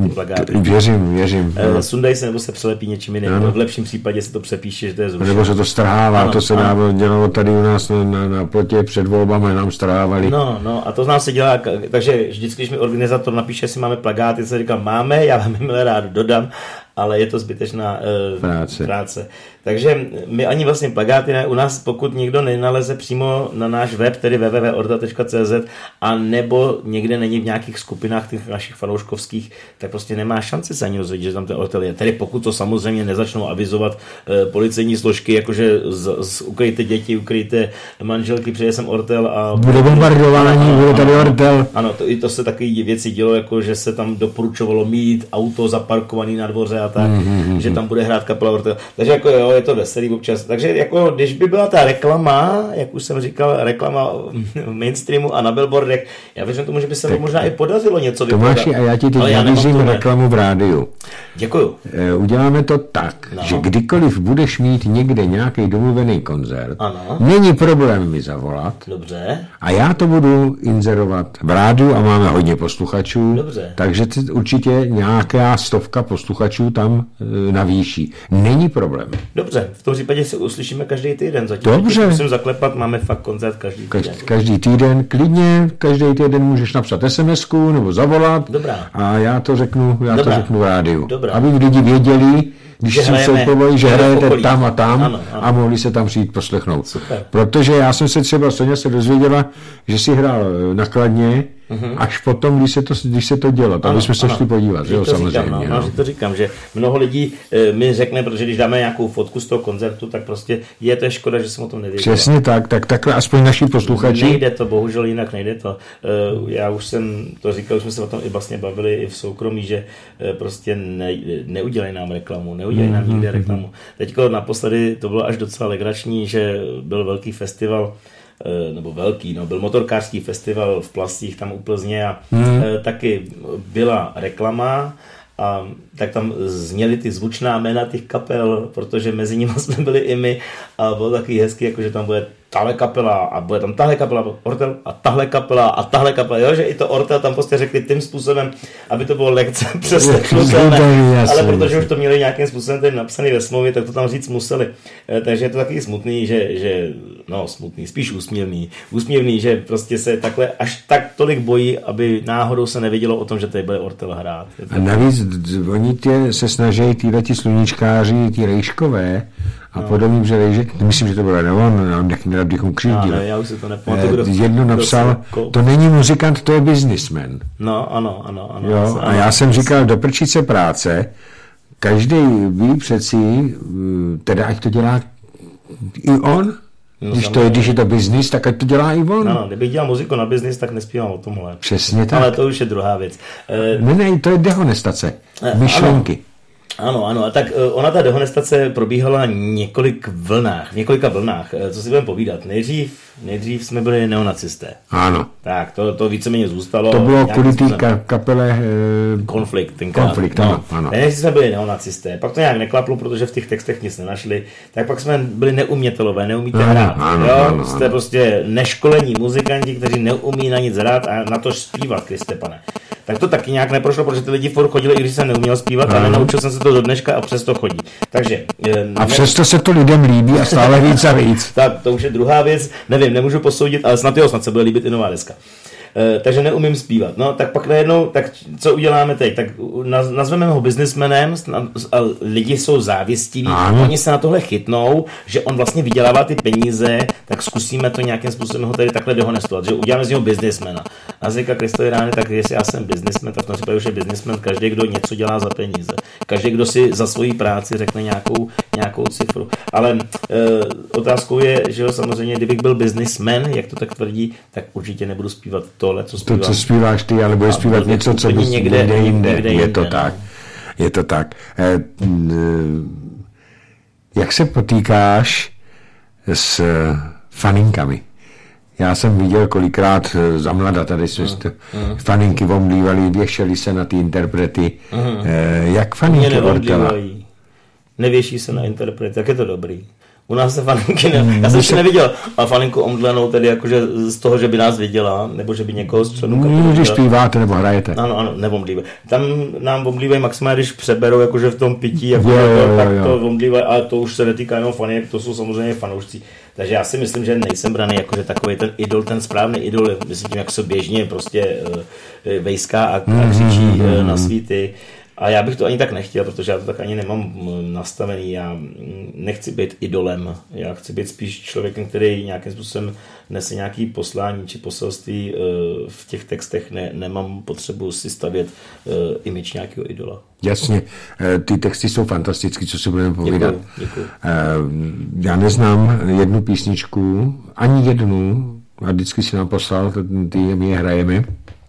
Věřím, věřím.
E, sundají se nebo se přelepí něčím jiným. No. V lepším případě se to přepíše, že to je zrušené.
Nebo se to strhává, ano, to se ano. dělalo tady u nás na, na, na plotě před volbami, nám strhávali.
No, no a to z nás se dělá, takže vždycky, když mi organizátor napíše, jestli máme plakáty, se říkám, máme, já vám milé rád dodám, ale je to zbytečná uh, práce. práce. Takže my ani vlastně plakáty ne, u nás, pokud někdo nenaleze přímo na náš web, tedy w w w tečka orta tečka c z, a nebo někde není v nějakých skupinách těch našich fanouškovských, tak prostě nemá šanci se ani dozvědět, že tam ten Ortel je. Tedy pokud to samozřejmě nezačnou avizovat uh, policejní složky, jakože z, z, ukryjte děti, ukryjte manželky, přijde sem Ortel a...
Bude bombardování, bude tady Ortel.
Ano, to, i to se takové věci dělo, jako že se tam doporučovalo mít auto zaparkovaný na dvoře a tak, mm-hmm. že tam bude hrát kapela Ortel. Takže jako jo, je to veselý občas. Takže jako když by byla ta reklama, jak už jsem říkal, reklama v mainstreamu a na billboardech, já věřím tomu, že by se tak možná i podařilo něco vyprodat.
Tomáši, a já ti teď nabízím reklamu v rádiu.
Děkuju.
E, uděláme to tak, no. že kdykoliv budeš mít někde nějaký domluvený koncert, ano. není problém mi zavolat.
Dobře.
A já to budu inzerovat v rádiu a máme hodně posluchačů.
Dobře.
Takže určitě nějaká stovka posluchačů tam e, navýší. Není problém.
Dobře, v tom případě se uslyšíme každý týden. Zatím
Dobře.
Musím zaklepat, máme fakt koncert každý týden.
Každý, každý týden, klidně, každý týden můžeš napsat es em esku nebo zavolat.
Dobrá.
A já to řeknu, já
Dobrá.
to řeknu v rádiu.
Dobrá.
Aby lidi věděli, když
že
si soupovají, že hrajete tam a tam ano, ano. a mohli se tam přijít poslechnout.
Super.
Protože já jsem se třeba, Soňa se dozvěděla, že si hrál na Kladně, mm-hmm. až potom, když se to, když se to dělo, tam bychom se šli podívat, jo,
to
samozřejmě.
Říkám, no, no. No, to říkám, že mnoho lidí e, mi řekne, protože když dáme nějakou fotku z toho koncertu, tak prostě je to škoda, že jsem o tom nevěděl.
Přesně tak, tak takhle aspoň naši posluchači.
Nejde to, bohužel jinak nejde to. E, já už jsem to říkal, už jsme se o tom i vlastně bavili i v soukromí, že e, prostě ne, neudělej nám reklamu, neudělej nám nikde reklamu. Teďko naposledy to bylo až docela legrační, že byl velký festival, nebo velký, no, byl motorkářský festival v Plastích tam u Plzně a hmm. e, taky byla reklama a tak tam zněly ty zvučná jména těch kapel, protože mezi nimi jsme byli i my a bylo taky hezký, jakože tam bude tahle kapela a bude tam tahle kapela Ortel a tahle kapela a tahle kapela, jo, že i to Ortel tam prostě řekli tím způsobem, aby to bylo lehce přeslechnutelné, ale protože už to měli nějakým způsobem tady napsaný ve smlouvě, tak to tam říct museli. E, takže je to taky smutný, že, že no smutný, spíš úsměvný, úsměvný, že prostě se takhle až tak tolik bojí, aby náhodou se nevědělo o tom, že tady bude Ortel hrát.
A navíc oni tě se snaží tyhleti sluníčkáři, ty Rejškové a no. podobně, že Rejžek, myslím, že to bylo Nevon, on nějaký nerad bychom křivdil.
No, já už si to nepamatuju.
Eh, jedno napsal, to není muzikant, to je businessman.
No, ano, ano, ano.
Jo, a já jsem říkal, do prčice práce, každý ví přeci, teda ať to dělá i on, no, když, to je, když je to biznis, tak ať to dělá i on.
No, kdybych dělal muziku na biznis, tak nespívám o tomhle.
Přesně tak.
Ale to už je druhá věc.
Ne, ne, to je dehonestace. Myšlenky.
Ano, ano, a tak ona ta dehonestace probíhala několik vlnách, v několika vlnách, co si budeme povídat. Nejdřív, nejdřív jsme byli neonacisté.
Ano.
Tak, to, to víceméně zůstalo.
To bylo kvůli té ka- kapele... E...
Konflikt, tenkrát.
Konflikt, ano,
no.
ano.
Nejdřív jsme byli neonacisté, pak to nějak neklaplo, protože v těch textech nic nenašli, tak pak jsme byli neumětelové, neumíte ano, hrát.
Ano,
jo?
ano,
Jste
ano.
prostě neškolení muzikanti, kteří neumí na nic hrát a na to zpívat, Kriste pane. Tak to taky nějak neprošlo, protože ty lidi furt chodili, i když jsem neuměl zpívat, ale naučil jsem se to do dneška a přesto chodí. Takže,
a přesto se to lidem líbí a stále víc a víc.
Tak to už je druhá věc, nevím, nemůžu posoudit, ale snad jo, snad se bude líbit i nová deska. E, takže neumím zpívat. No, tak pak najednou, tak co uděláme teď? Tak nazveme ho businessmanem a lidi jsou závistiví.
Ano.
Oni se na tohle chytnou, že on vlastně vydělává ty peníze, tak zkusíme to nějakým způsobem ho tady takhle dehonestovat, že uděláme z něho businessmana. A říká Kristovi Rány, tak jestli já jsem businessman, tak v tom případě už je businessman každý, kdo něco dělá za peníze. Každý, kdo si za svoji práci řekne nějakou, nějakou cifru. Ale e, otázkou je, že jo, samozřejmě, kdybych byl businessman, jak to tak tvrdí, tak určitě nebudu zpívat tohle, co zpívám.
To, co zpíváš ty, ale budeš zpívat něco, co bys
někde,
někde jinde.
někde
Je
jinde,
to
no.
tak. Je to tak. Eh, jak se potýkáš s faninkami? Já jsem viděl kolikrát za mlada tady se uh, uh. faninky omlívaly, věšely se na ty interprety. Uh. Eh, jak faninky Ortela?
Nevěší se na interprety, tak je to dobrý. U nás se faninky ne... Já jsem ještě neviděl, a faninku omdlenou tedy jakože z toho, že by nás viděla, nebo že by někoho z členů kapely
viděla. Když zpíváte nebo hrajete.
Ano, ano, neomdlívají. Tam nám omdlívají maximálně, když přeberou jakože v tom pití, jako
jo,
to,
jo,
tak
jo.
to omdlívají, ale to už se netýká jenom fanek, to jsou samozřejmě fanoušci. Takže já si myslím, že nejsem braný jakože takový ten idol, ten správný idol, myslím tím, jak se běžně prostě uh, vejská a, a křičí uh, na svíty. A já bych to ani tak nechtěl, protože já to tak ani nemám nastavený. Já nechci být idolem. Já chci být spíš člověkem, který nějakým způsobem nese nějaký poslání či poselství v těch textech. Ne, nemám potřebu si stavět image nějakého idola.
Jasně. Ty texty jsou fantastický, co si budeme povídat.
Děkuju, děkuju.
Já neznám jednu písničku, ani jednu, a vždycky si nám poslal, ty my je hrajeme,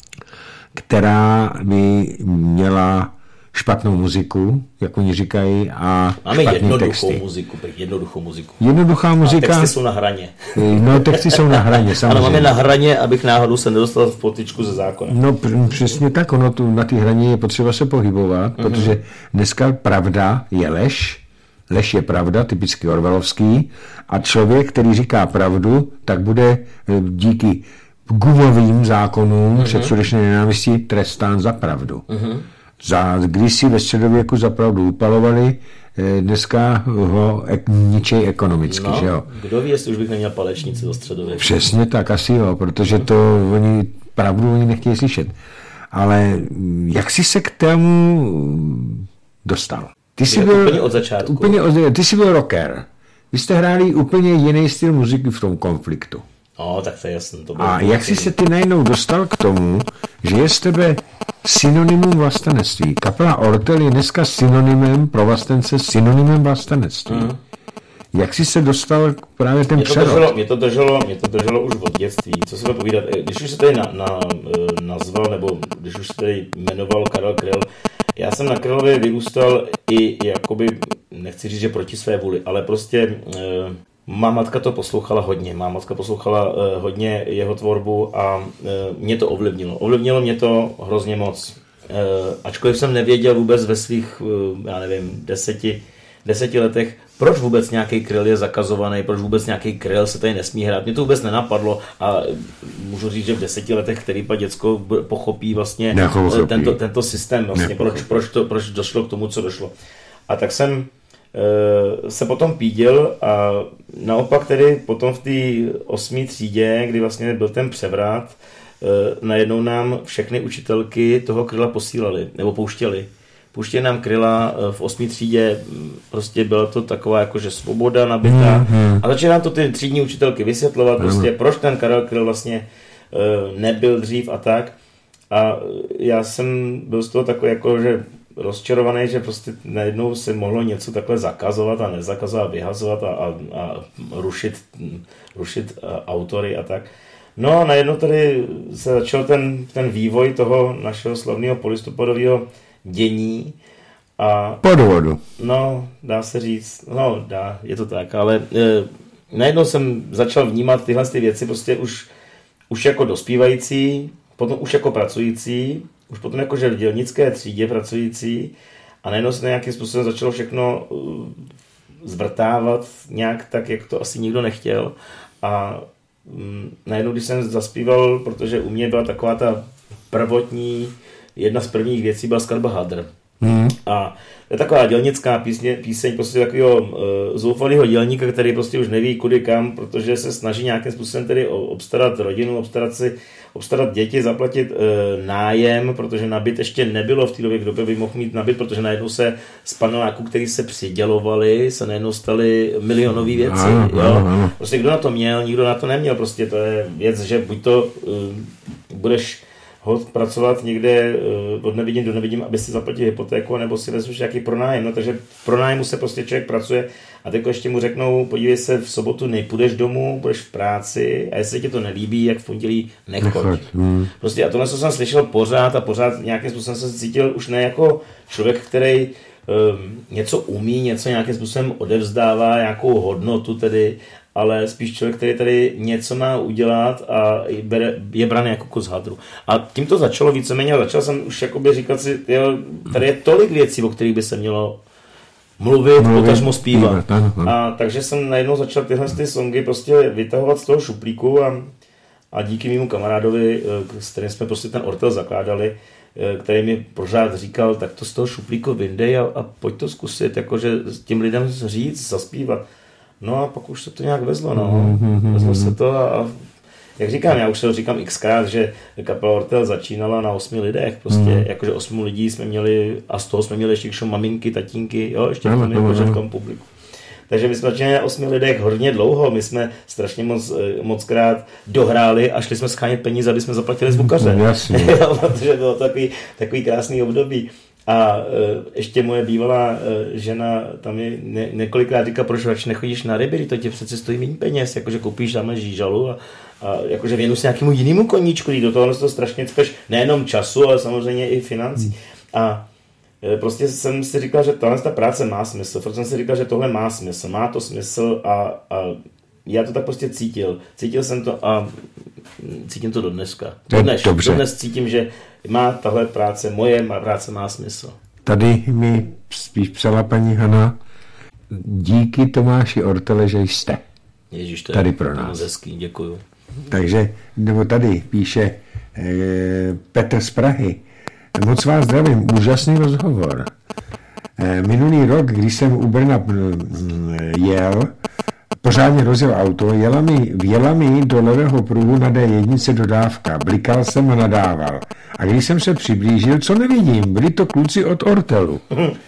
která by měla špatnou muziku, jak oni říkají, a
máme
špatný
jednoduchou
texty.
muziku, jednoduchou muziku.
Jednoduchá muzika.
A texty jsou na hraně.
No, texty jsou na hraně, samozřejmě.
Ano, máme na hraně, abych náhodou se nedostal v potyčku ze zákona.
No, pr- přesně tak, ono tu na té hraně je potřeba se pohybovat, uh-huh. protože dneska pravda je lež, lež je pravda, typicky orwellovský, a člověk, který říká pravdu, tak bude díky gumovým zákonům uh-huh. předsudečné nenávisti trestán za pravdu. Uh-huh. Za, když si ve středověku za pravdu upalovali, dneska ho ek, ničej ekonomicky,
no,
že jo?
Kdo ví, jestli už bych neměl palečnici do středověku.
Přesně tak, asi jo, protože to oni, pravdu oni nechtějí slyšet. Ale jak jsi se k tomu dostal? Ty jsi byl,
úplně od začátku.
Úplně od, ty jsi byl rocker. Vy jste hráli úplně jiný styl muziky v tom Konfliktu.
No, tak to je jasný. To
A jak jsi se ty najednou dostal k tomu, že je z tebe synonymum vlastenectví? Kapela Ortel je dneska synonymem pro vlastence, synonymem vlastenectví. Mm. Jak jsi se dostal k právě ten
mě to,
přerod?
drželo, mě, to drželo, mě to drželo už od dětství. Co se bude povídat? Když už se tady na, na, nazval, nebo když už se tady jmenoval Karel Kryl, já jsem na Krylově vyrůstal i jakoby, nechci říct, že proti své vůli, ale prostě... Eh, Má matka to poslouchala hodně, má matka poslouchala uh, hodně jeho tvorbu a uh, mě to ovlivnilo. Ovlivnilo mě to hrozně moc. Uh, ačkoliv jsem nevěděl vůbec ve svých, uh, já nevím, deseti, deseti letech, proč vůbec nějaký Kryl je zakazovaný, proč vůbec nějaký Kryl se tady nesmí hrát. Mě to vůbec nenapadlo a můžu říct, že v deseti letech, který pa děcko pochopí vlastně uh, tento, tento systém, vlastně, proč, proč, to, proč došlo k tomu, co došlo. A tak jsem se potom píděl a naopak tedy potom v té osmé třídě, kdy vlastně byl ten převrat, najednou nám všechny učitelky toho Kryla posílali, nebo pouštěli. Pouštěli nám Kryla v osmé třídě, prostě byla to taková jakože svoboda nabitá mm-hmm. a začali nám to ty třídní učitelky vysvětlovat, mm-hmm. prostě proč ten Karel Kryl vlastně nebyl dřív a tak. A já jsem byl z toho takový jako, že rozčarovaný, že prostě najednou se mohlo něco takhle zakazovat a nezakazovat, vyhazovat a, a, a rušit, rušit autory a tak. No a najednou tady se začal ten, ten vývoj toho našeho slavného polistopadového dění A,
podvodu.
No, dá se říct, no dá, je to tak, ale e, najednou jsem začal vnímat tyhle ty věci prostě už, už jako dospívající, potom už jako pracující, už potom jako že v dělnické třídě pracující a najednou se nějakým způsobem začalo všechno uh, zvrtávat nějak tak, jak to asi nikdo nechtěl a um, najednou, když jsem zaspíval, protože u mě byla taková ta prvotní, jedna z prvních věcí byla skladba Hadr. Hmm. A to je taková dělnická písně, píseň prostě takového uh, zoufalého dělníka, který prostě už neví kudy kam, protože se snaží nějakým způsobem tedy obstarat rodinu, obstarat si, obstarat děti, zaplatit uh, nájem, protože na byt ještě nebylo v té době, kdo by mohl mít na byt, protože najednou se z paneláků, který se přidělovali, se najednou staly milionové věci.
Ano,
jo?
ano, ano.
Prostě kdo na to měl, nikdo na to neměl, prostě to je věc, že buď to uh, budeš hod pracovat někde uh, od nevidím do nevidím, aby si zaplatil hypotéku, nebo si vezmeš nějaký pronájem. No, takže v pronájmu se prostě člověk pracuje a teď ještě mu řeknou, podívej se, v sobotu nepůjdeš domů, budeš v práci a jestli ti to nelíbí, jak v pondělí nechoď. nechoď. Hmm. Prostě a tohle jsem slyšel pořád a pořád nějakým způsobem jsem se cítil už ne jako člověk, který um, něco umí, něco nějakým způsobem odevzdává, nějakou hodnotu tedy, ale spíš člověk, který tady něco má udělat a je braný jako kus hadru. A tím to začalo víceméně a začal jsem už jakoby říkat si, jo, tady je tolik věcí, o kterých by se mělo mluvit, potažmo zpívat. A takže jsem najednou začal tyhle ty songy prostě vytahovat z toho šuplíku a, a díky mému kamarádovi, s kterým jsme prostě ten ortel zakládali, který mi pořád říkal, tak to z toho šuplíku vyndej a, a pojď to zkusit, jakože těm lidem říct, zaspívat. No a pak už se to nějak vezlo, no. Vezlo se to a, a jak říkám, já už to říkám xkrát, že kapela Ortel začínala na osmi lidech, prostě, mm. jakože osm lidí jsme měli a z toho jsme měli ještě maminky, tatínky, jo, ještě v tom, jakože v tom publiku. Takže my jsme začínali na osmi lidech hodně dlouho, my jsme strašně moc, mockrát dohráli a šli jsme schánět peníze, aby jsme zaplatili zvukaře.
Jasně.
Protože bylo takový, takový krásný období. A e, ještě moje bývalá e, žena tam je ne, několikrát říká, proč radši nechodíš na ryby, to tě přece stojí méně peněz, jakože koupíš tam žížalu a, a jakože věnuj se nějakému jinému koníčku, do toho to strašně cpeš nejenom času, ale samozřejmě i financí. A e, prostě jsem si říkal, že tahle ta práce má smysl, protože jsem si říkal, že tohle má smysl, má to smysl a, a já to tak prostě cítil. Cítil jsem to a cítím to do dneska. Dodnes, dodnes cítím, že má tahle práce, moje práce má smysl.
Tady mi spíš psala paní Hana, díky Tomáši Ortele, že jste.
Ježiš, to
tady
je
pro nás.
Hezký, děkuju.
Takže, nebo tady píše eh, Petr z Prahy. Moc vás zdravím, úžasný rozhovor. Eh, minulý rok, když jsem u Brna jel, pořádně rozjel auto, jela mi, vjela mi do levého pruhu na dé jedna dodávka, blikal jsem a nadával. A když jsem se přiblížil, co nevidím, byli to kluci od Ortelu.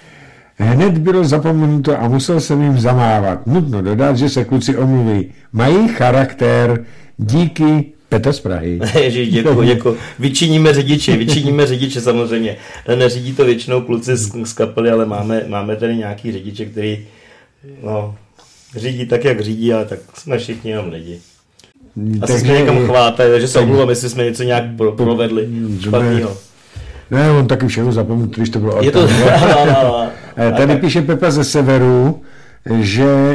Hned bylo zapomenuto a musel jsem jim zamávat. Nutno dodat, že se kluci omluví. Mají charakter, díky, Petr z Prahy.
Ježiš, děkuji, děkuji. Vyčiníme řidiče, vyčiníme řidiče samozřejmě. Neřídí to většinou kluci z, z kapely, ale máme, máme tady nějaký řidiče, který no, řídí tak, jak řídí, ale tak jsme všichni jenom lidi. Asi jsme někam chvátají, takže se omluvám, jestli jsme něco nějak provedli špatného.
Ne, on taky všechno zapomněl, když to bylo.
Je to, no, no, no.
Tady píše Pepa ze severu, že,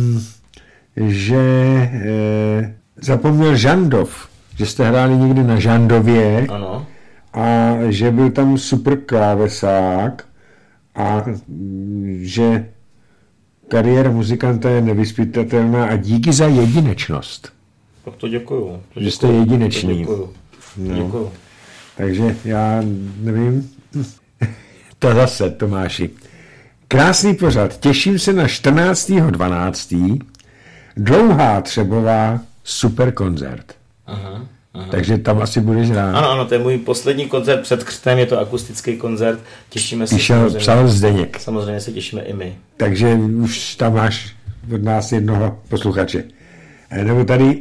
že eh, zapomněl Žandov, že jste hráli někdy na Žandově.
Ano.
A že byl tam super klávesák a že kariéra muzikanta je nevyzpytatelná a díky za jedinečnost.
Tak to děkuju. To děkuju.
Že jste jedinečný.
To děkuju.
No.
Děkuju.
Takže já nevím. To zase, Tomáši. Krásný pořad. Těším se na čtrnáctého dvanáctého Dlouhá Třebová super koncert.
Aha, aha.
Takže tam asi budeš rád.
Ano, ano, to je můj poslední koncert před křtem, je to akustický koncert. Těšíme se.
Píšel, psal Zdeněk.
Samozřejmě se těšíme i my.
Takže už tam máš od nás jednoho posluchače. Nebo tady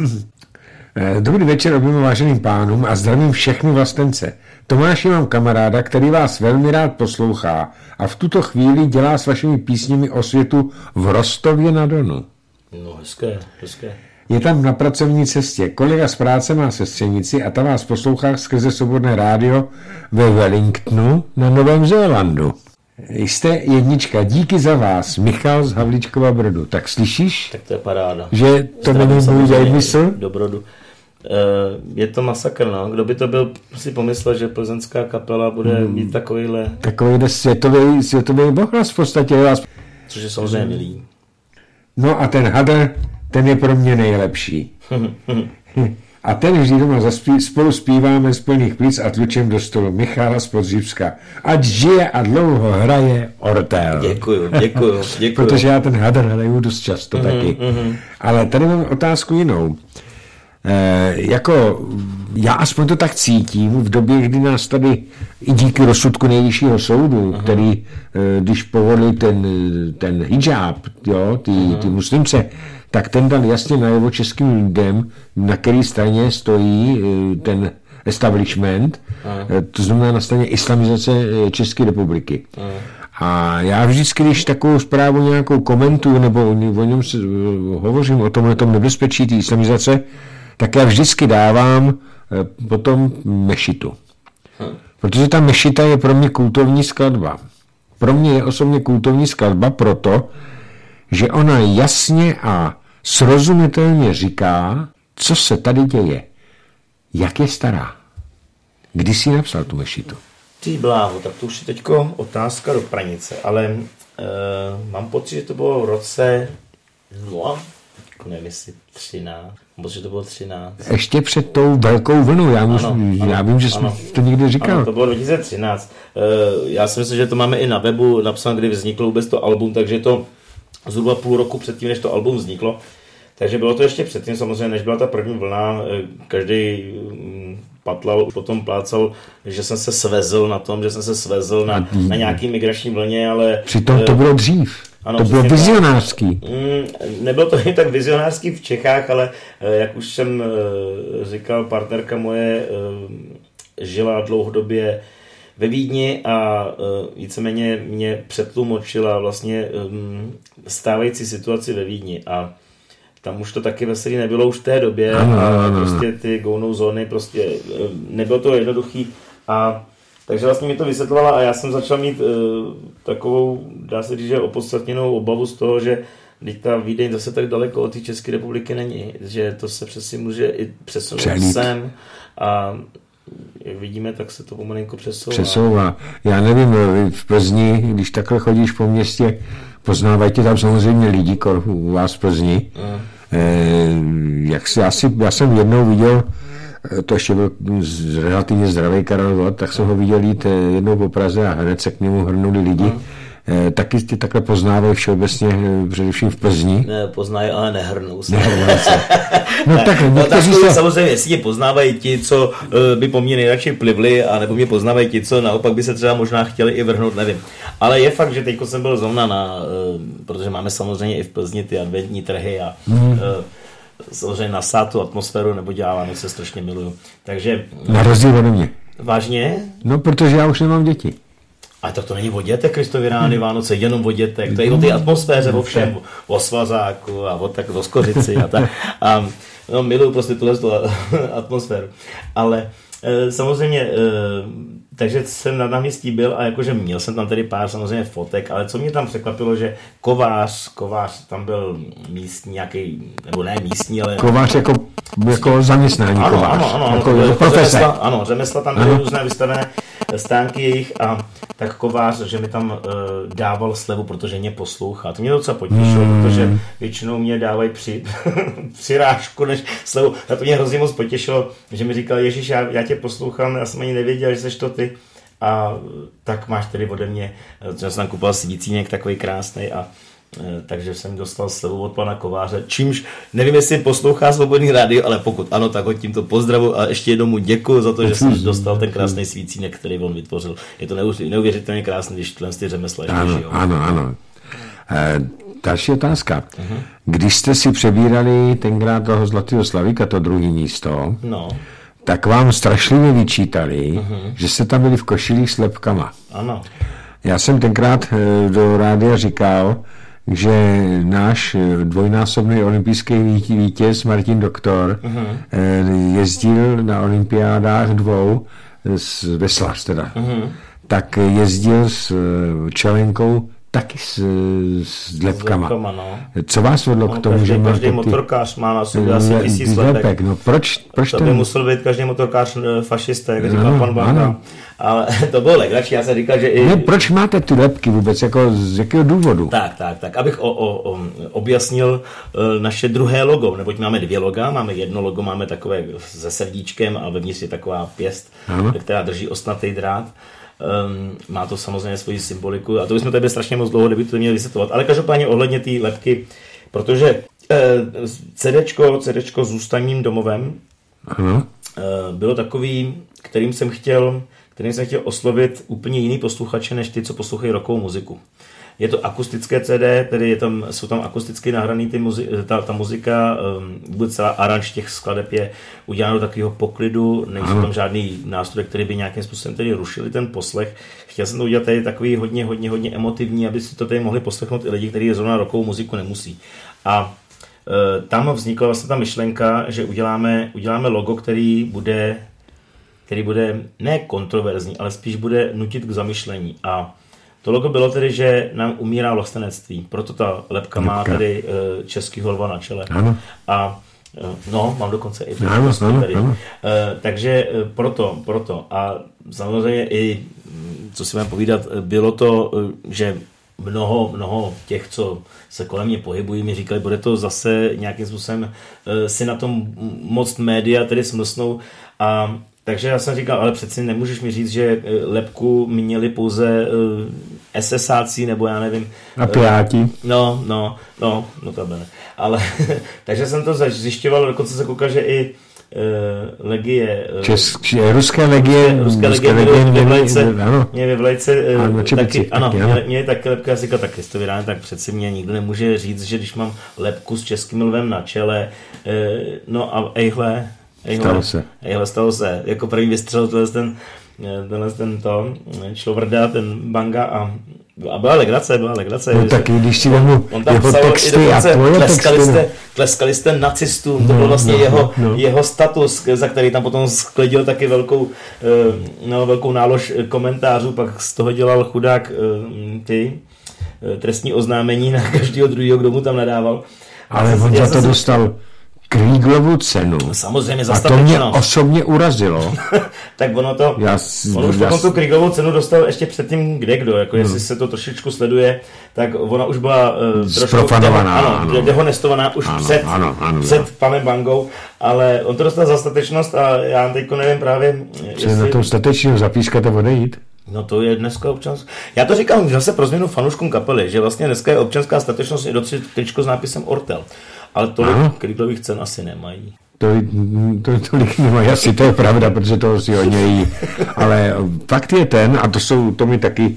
dobrý večer oběma váženým pánům a zdravím všechny vlastence. Tomáši, mám kamaráda, který vás velmi rád poslouchá a v tuto chvíli dělá s vašimi písněmi osvětu v Rostově na Donu.
No, hezké, hezké.
Je tam na pracovní cestě. Kolega z práce má sestřenici a ta vás poslouchá skrze svobodné rádio ve Wellingtonu na Novém Zélandu. Jste jednička, díky za vás, Michal z Havlíčkova Brodu. Tak slyšíš?
Tak to je paráda.
Že to není můj výmysl?
Do Brodu. Je to masakr, no. Kdo by to byl, si pomyslel, že plzeňská kapela bude hmm. mít takovýhle...
Takovýhle světový, světový bohlas v podstatě.
Což je samozřejmě milý.
No a ten Hadr, ten je pro mě nejlepší. A ten vždy doma zaspí, spolu zpíváme z plných plic a tlučem do stolu Michala z Podříbska. Ať žije a dlouho hraje Ortel.
Děkuju, děkuju, děkuju.
Protože já ten Hadr hraju dost často mm, taky. Mm. Ale tady mám otázku jinou. E, jako já aspoň to tak cítím v době, kdy nás tady i díky rozsudku nejvyššího soudu, uh-huh. který, e, když povolil ten, ten hijab, jo, ty, uh-huh. ty muslimce, tak ten dal jasně najevo českým lidem, na který straně stojí e, ten establishment, uh-huh. e, to znamená na straně islamizace České republiky. Uh-huh. A já vždycky, když takovou zprávu nějakou komentuju, nebo o něm se, hovořím o tomhle tom nebezpečí té islamizace, tak já vždycky dávám e, potom mešitu. Hmm. Protože ta mešita je pro mě kultovní skladba. Pro mě je osobně kultovní skladba proto, že ona jasně a srozumitelně říká, co se tady děje. Jak je stará. Kdy jsi napsal tu mešitu?
Ty bláho, tak to už je teďko otázka do pranice, ale e, mám pocit, že to bylo v roce nula, nevím jestli třináct, protože to bylo třináct.
Ještě před tou velkou vlnou, já, můžu, ano, já ano, vím, že jsi to někdy říkal.
Ano, to bylo dva tisíce třináct. E, já si myslím, že to máme i na webu napsáno, kdy vzniklo vůbec to album, takže je to zhruba půl roku předtím, než to album vzniklo. Takže bylo to ještě předtím, samozřejmě, než byla ta první vlna, každý patlal, potom plácal, že jsem se svezl na tom, že jsem se svezl na, na nějaký migrační vlně, ale...
Přitom to bylo dřív. Ano, to bylo vizionářský.
Mm, nebylo to i tak vizionářský v Čechách, ale jak už jsem říkal, partnerka moje žila dlouhodobě ve Vídni a víceméně mě přetlumočila vlastně stávající situaci ve Vídni a tam už to taky veselý nebylo už v té době
ano,
a
ano,
prostě ty go-no zóny prostě nebylo to jednoduchý a takže vlastně mi to vysvětlovala a já jsem začal mít uh, takovou, dá se říct, že opodstatněnou obavu z toho, že teď ta Vídeň zase tak daleko od té České republiky není, že to se přesně může i přesunout Přelít. sem a jak vidíme, tak se to pomalinko přesouvá. Přesouvá.
Já nevím, v Plzni, když takhle chodíš po městě, poznávají tě tam samozřejmě lidi, kor u vás v Plzni. Mm. E, jak si, asi, já jsem jednou viděl, to ještě byl relativně zdravý Karel Vod, tak jsem ho viděl jít jednou po Praze a hned se k němu hrnuli lidi. Mm. E, taky ty takhle poznávají všeobecně, především v Plzni.
Ne, poznají, ale nehrnou se.
Nehrnou se. No tak,
no, tak se... samozřejmě, jestli mě poznávají ti, co by po mně nejradši plivli, a nebo mě poznávají ti, co naopak by se třeba možná chtěli i vrhnout, nevím. Ale je fakt, že teďko jsem byl zrovna na, protože máme samozřejmě i v Plzni ty adventní trhy a mm. samozřejmě nasát tu atmosféru, nebo děláme, se strašně miluju. Takže...
Na rozdíl ode mě.
Vážně?
No, protože já už nemám děti.
Ale to, to není o dětech, Kristovi rány, Vánoce, jenom o dětech. To je o té atmosféře, o všem, o svazáku a o, tak, o skořici a tak. A no, miluju prostě tuhle atmosféru. Ale e, samozřejmě, e, takže jsem na náměstí byl a jakože měl jsem tam tedy pár samozřejmě fotek, ale co mě tam překvapilo, že kovář, kovář tam byl místní nějaký, nebo ne místní, ale...
Kovář jako, jako zaměstnání
ano,
kovář.
Ano, ano,
jako
ano,
profese.
Řemesla, ano, řemesla tam byly různé vystavené stánky jejich a tak kovář, že mi tam uh, dával slevu, že mě poslouchá. To mě docela potěšilo, hmm. protože většinou mě dávají při, přirážku než slevu. A to mě hrozně moc potěšilo, že mi říkal, Ježíš, já, já tě poslouchám, já jsem ani nevěděl, že seš to ty. A tak máš tedy ode mě, já jsem tam kupoval svícínek takový krásný a takže jsem dostal slevu od pana kováře, čímž nevím, jestli poslouchá Svobodný rádio, ale pokud ano, tak ho tímto pozdravu a ještě jednou mu děkuji za to, že jsem dostal ten krásný svícínek, který on vytvořil. Je to neuvěřitelně krásný, když tyhle ty řemesla ještě
ano,
žijou.
Ano, ano. E, další otázka. Uh-huh. Když jste si přebírali tenkrát toho Zlatého Slavíka, to druhé místo,
no.
tak vám strašlivě vyčítali, uh-huh. že jste tam byli v košilích s lepkama.
Ano.
Já jsem tenkrát do rádia říkal, že náš dvojnásobný olympijský vítěz Martin Doktor uh-huh. jezdil na olympiádách dvou z veslař teda. Uh-huh. tak jezdil s Čelenkou taky s, s lepkama.
S lepkama, no.
Co vás vedlo
no,
k tomu,
každý,
že máte
každý
ty...
motorkář má na sobě asi tisíc lepek.
No proč, proč
to
ten...
by musel být každý motorkář fašista, jak říkal pan Banga. Ale to bylo legrační, já jsem říkal, že i...
Ne, proč máte ty lepky vůbec, jako z jakého důvodu?
Tak, tak, tak, abych o, o, o, objasnil uh, naše druhé logo, neboť máme dvě loga, máme jedno logo, máme takové se srdíčkem a vevnitř je taková pěst, ano. která drží ostnatý drát. Um, má to samozřejmě svoji symboliku a to bychom tady strašně moc dlouho, kdyby to měli vysvětlovat. Ale každopádně ohledně té lepky, protože uh, CDčko, CDčko Zůstaň mým domovem
ano.
Uh, bylo takový, kterým jsem chtěl kterým jsem chtěl oslovit úplně jiný posluchače, než ty, co poslouchají rockovou muziku. Je to akustické C D, tedy je tam, jsou tam akusticky nahraný ty muzi- ta, ta muzika, um, celá aranž těch skladeb je uděláno do takového poklidu, nejsou tam žádný nástroje, které by nějakým způsobem tedy rušili ten poslech. Chtěl jsem to udělat tady takový hodně, hodně, hodně emotivní, aby si to tady mohli poslechnout i lidi, kteří zrovna rockovou muziku nemusí. A uh, tam vznikla vlastně ta myšlenka, že uděláme, uděláme logo, který bude který bude ne kontroverzní, ale spíš bude nutit k zamyšlení. A to logo bylo tedy, že nám umírá vlastenectví. Proto ta lepka má tady uh, český holva na čele.
Ano.
A uh, no, mám dokonce i to
ano, ano,
tady.
Ano.
Uh, takže uh, proto, proto. A samozřejmě i, co si mám povídat, bylo to, uh, že mnoho, mnoho těch, co se kolem mě pohybují, mi říkali, bude to zase nějakým způsobem uh, si na tom moc média tedy smlsnou. A takže já jsem říkal, ale přeci nemůžeš mi říct, že lepku měli pouze uh, SSáci, nebo já nevím.
A piráti.
No, no, no, no to ne. Ale, takže jsem to zjišťoval, dokonce se koukal, že i uh, legie. Uh,
Česk, ruské legie.
Ruské legie měly ve Vlajce, mě ve Vlajce uh, ano, taky, ano, měli, měli taky lepky, já si říkal, tak jestli to vydáme, tak přeci mě nikdo nemůže říct, že když mám lepku s českým lvem na čele, uh, no a ejhle, Ejhle,
stalo se.
Ejhle, stalo se. Jako první vystřel tenhle ten, tenhle ten to, Šlovrda, ten Banga a, a byla legrace, byla legrace.
No tak když si vemu jeho texty a tvoje
tleskali
texty.
Jste, tleskali jste nacistům, to
no,
byl vlastně
no,
jeho,
no.
jeho status, za který tam potom sklidil taky velkou, no, velkou nálož komentářů, pak z toho dělal chudák ty trestní oznámení na každého druhého, kdo mu tam nadával.
Ale on za to dostal Krieglovu cenu.
Samozřejmě
a to mě osobně urazilo.
Tak ono to,
já,
on už já, tu Krieglovou cenu dostal ještě předtím kdekdo, jako no. Jestli se to trošičku sleduje, tak ona už byla uh, trošku deho, ano, dehonestovaná už
ano,
před,
ano, ano,
před
ano.
panem Bangou, ale on to dostal za statečnost a já teďko nevím právě,
jestli... na tom statečního zapískat a odejít?
No to je dneska občanská. Já to říkám zase pro změnu fanouškům kapely, že vlastně dneska je občanská statečnost i do tričko s nápisem Ortel. Ale tolik Krieglových cen asi nemají.
To, to, tolik nemají, asi to je pravda, protože toho si hodně jí. Ale fakt je ten, a to jsou, to mi taky,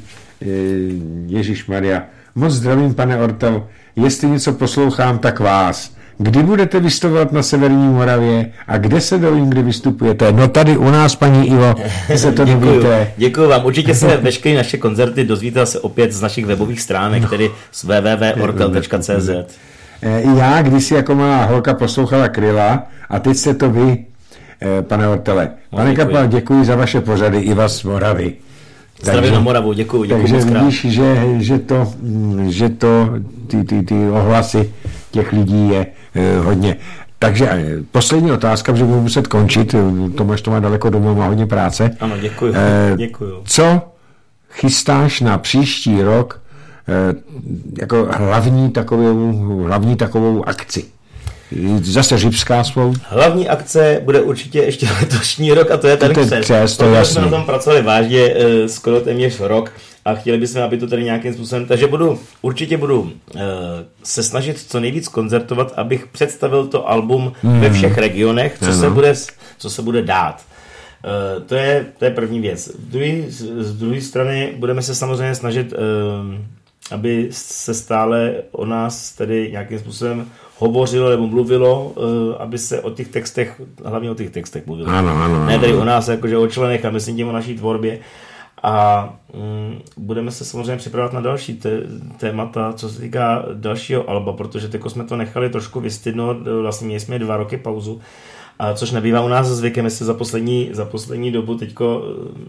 Ježišmarja, moc zdravím, pane Ortel, jestli něco poslouchám, tak vás. Kdy budete vystupovat na Severní Moravě a kde se dovím, kdy vystupujete? No tady u nás, paní Ivo, se to dovíte.
Děkuji vám. Určitě se veškeré naše koncerty dozvíte se opět z našich webových stránek, no. Tedy z w w w tečka ortel tečka c z.
Já kdysi jako malá holka poslouchala Kryla a teď jste to vy, pane Ortele. Pane no, Kapal, děkuji za vaše pořady i vás z Moravy.
Zdravím na Moravu, děkuji, děkuji
takže
moc krát.
vidíš, že, že to, že to ty, ty, ty ohlasy těch lidí je eh, hodně. Takže eh, poslední otázka, protože budu muset končit, Tomáš to má daleko domů, má hodně práce.
Ano, děkuji,
eh,
děkuji.
Co chystáš na příští rok jako hlavní takovou, hlavní takovou akci? Zase Řipská svou?
Hlavní akce bude určitě ještě letošní rok a to je ten křest.
křest to
protože jsme na tom pracovali vážně skoro téměř rok a chtěli bychom, aby to tady nějakým způsobem, takže budu, určitě budu uh, se snažit co nejvíc koncertovat, abych představil to album hmm. ve všech regionech, co, se bude, co se bude dát. Uh, to, je, to je první věc. Druhý, z druhé strany budeme se samozřejmě snažit, uh, aby se stále o nás tedy nějakým způsobem hovořilo nebo mluvilo, uh, aby se o těch textech, hlavně o těch textech mluvilo.
Ano, ano,
ne tedy o nás, jakože o členech a myslím tím o naší tvorbě. A um, budeme se samozřejmě připravovat na další té, témata, co se týká dalšího alba, protože teď jsme to nechali trošku vystydnout, vlastně měli jsme dva roky pauzu A což nebývá u nás zvykem, jestli za poslední, za poslední dobu teďko,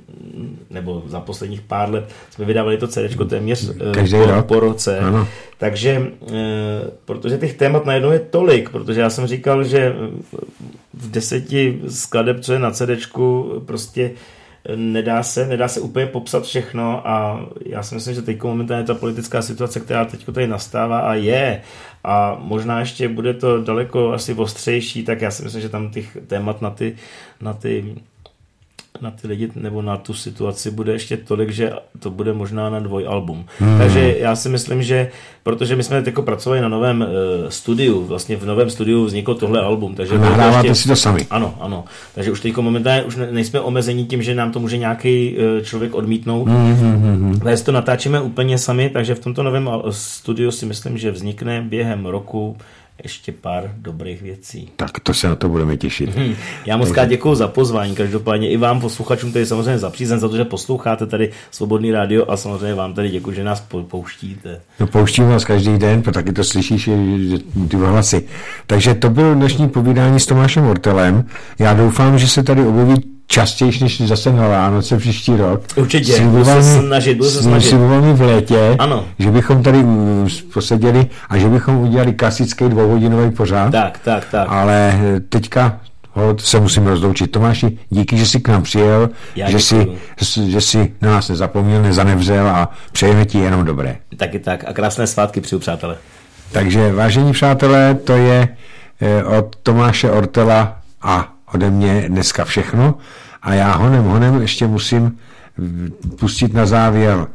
nebo za posledních pár let jsme vydávali to CDčko téměř po, po roce. Ano. Takže, protože těch témat najednou je tolik, protože já jsem říkal, že v deseti skladeb, co je na CDčku, prostě nedá se, nedá se úplně popsat všechno a já si myslím, že teď momentálně ta politická situace, která teď tady nastává a je a možná ještě bude to daleko asi ostřejší, tak já si myslím, že tam těch témat na ty, na ty na ty lidi nebo na tu situaci bude ještě tolik, že to bude možná na dvojalbum. Hmm. Takže já si myslím, že protože my jsme teď pracovali na novém uh, studiu, vlastně v novém studiu vzniklo tohle album. Takže
nahráváte ještě, si to sami.
Ano, ano. Takže už teď momentálně už nejsme omezení tím, že nám to může nějaký uh, člověk odmítnout. Hmm, hmm, hmm. Takže to natáčíme úplně sami, takže v tomto novém studiu si myslím, že vznikne během roku ještě pár dobrých věcí.
Tak to se na to budeme těšit.
Hmm. Já moc krát děkuju za pozvání, každopádně i vám posluchačům tady samozřejmě za přízeň, za to, že posloucháte tady Svobodný rádio a samozřejmě vám tady děkuji, že nás pouštíte.
No pouštím vás každý den, protože taky to slyšíš, že ty hlasy. Takže to bylo dnešní povídání s Tomášem Ortelem. Já doufám, že se tady objeví častěji, než zase na Vánoce příští rok.
Určitě, budu se snažit, budu se snažit.
Sliboval v létě,
ano.
Že bychom tady poseděli a že bychom udělali klasický dvouhodinový pořád.
Tak, tak, tak.
Ale teďka hod, se musím rozloučit. Tomáši, díky, že jsi k nám přijel, že jsi, že jsi na nás nezapomněl, nezanevřel a přejeme ti jenom dobré.
Taky tak a krásné svátky přeju, přátelé.
Takže, vážení přátelé, to je od Tomáše Ortela a ode mě dneska všechno a já honem honem ještě musím pustit na závěr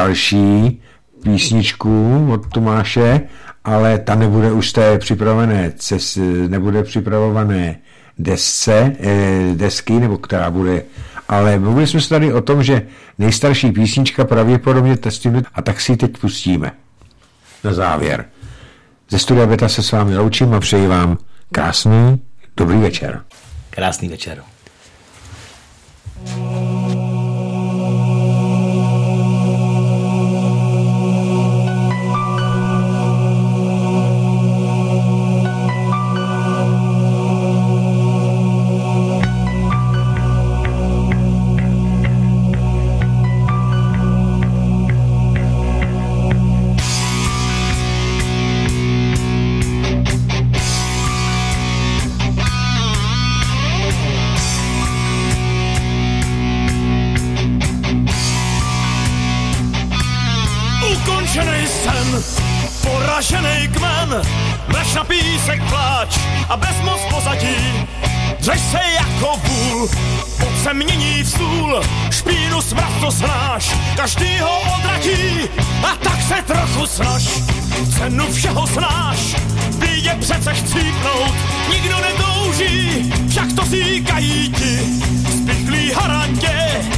další písničku od Tomáše, ale ta nebude už té připravené, nebude připravované desce, desky, nebo která bude, ale mluvili jsme se tady o tom, že nejstarší písnička pravděpodobně testujeme a tak si ji teď pustíme na závěr. Ze studia Beta se s vámi loučím a přeji vám krásný, dobrý večer.
Krásný večer.
Poražený kmen, mleš na písek pláč a bezmoc pozadí. Dřeš se jako vůl, pod se mění v stůl, špínu smrad to znáš, každý ho odradí a tak se trochu snaž. Cenu všeho znáš, v bídě přece chcípnout, nikdo netouží, však to říkají ti. Spichlí harantě,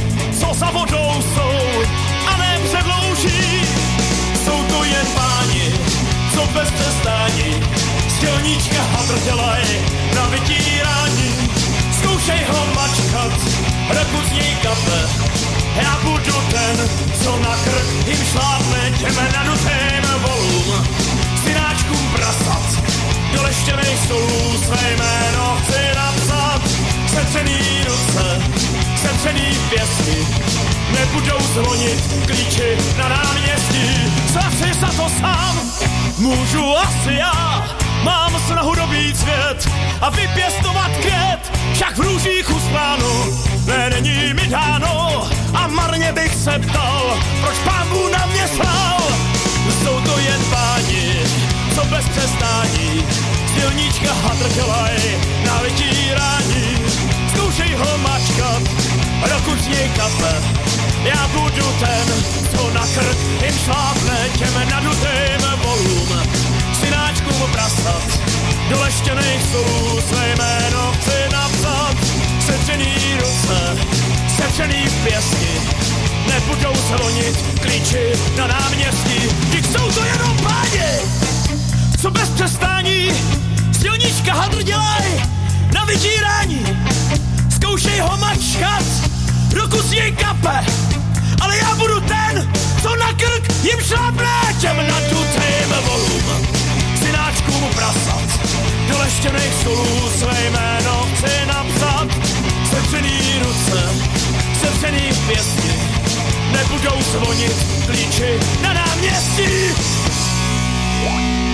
co za vodou jsou a nepředlouží. Jsou to jen páni, co bez přestání z dělníčka hadr dělaj na vytírání. Zkoušej ho mačkat, dokud z něj kape. Já budu ten, co na krk jim šlápne těm nadutým volům. Synáčkům prasat, do leštěnej stolů své jméno chci napsat. Setřený ruce, setřený pěstky, nebudou zvonit klíči na náměstí. Zase za to sám, můžu asi já, mám snahu dobít svět a vypěstovat květ, však v růžích uspánu, ne, není mi dáno a marně bych se ptal, proč Pán Bůh na mě slal. Jsou to jen páni, co bez přestání z dělníčka hadr dělaj na vytírání. Zkoušej ho mačkat, dokud z něj kape. Já budu ten, co na krk jim šlápne těm nadutým volům. Synáčkům prasat, do leštěných stolů své jméno chci napsat. Setřený ruce, setřený pěstky, nebudou zvonit klíči na náměstí. Vždyť jsou to jenom páni, co bez přestání z dělníčka hadr dělaj na vytírání. Zkoušej ho mačkat, dokud z něj kape, ale já budu ten, co na krk jim šlápne těm nadutým volům. Synáčkům prasat, do leštěných stolů své jméno chci pěstí, nebudou zvonit klíči na náměstí.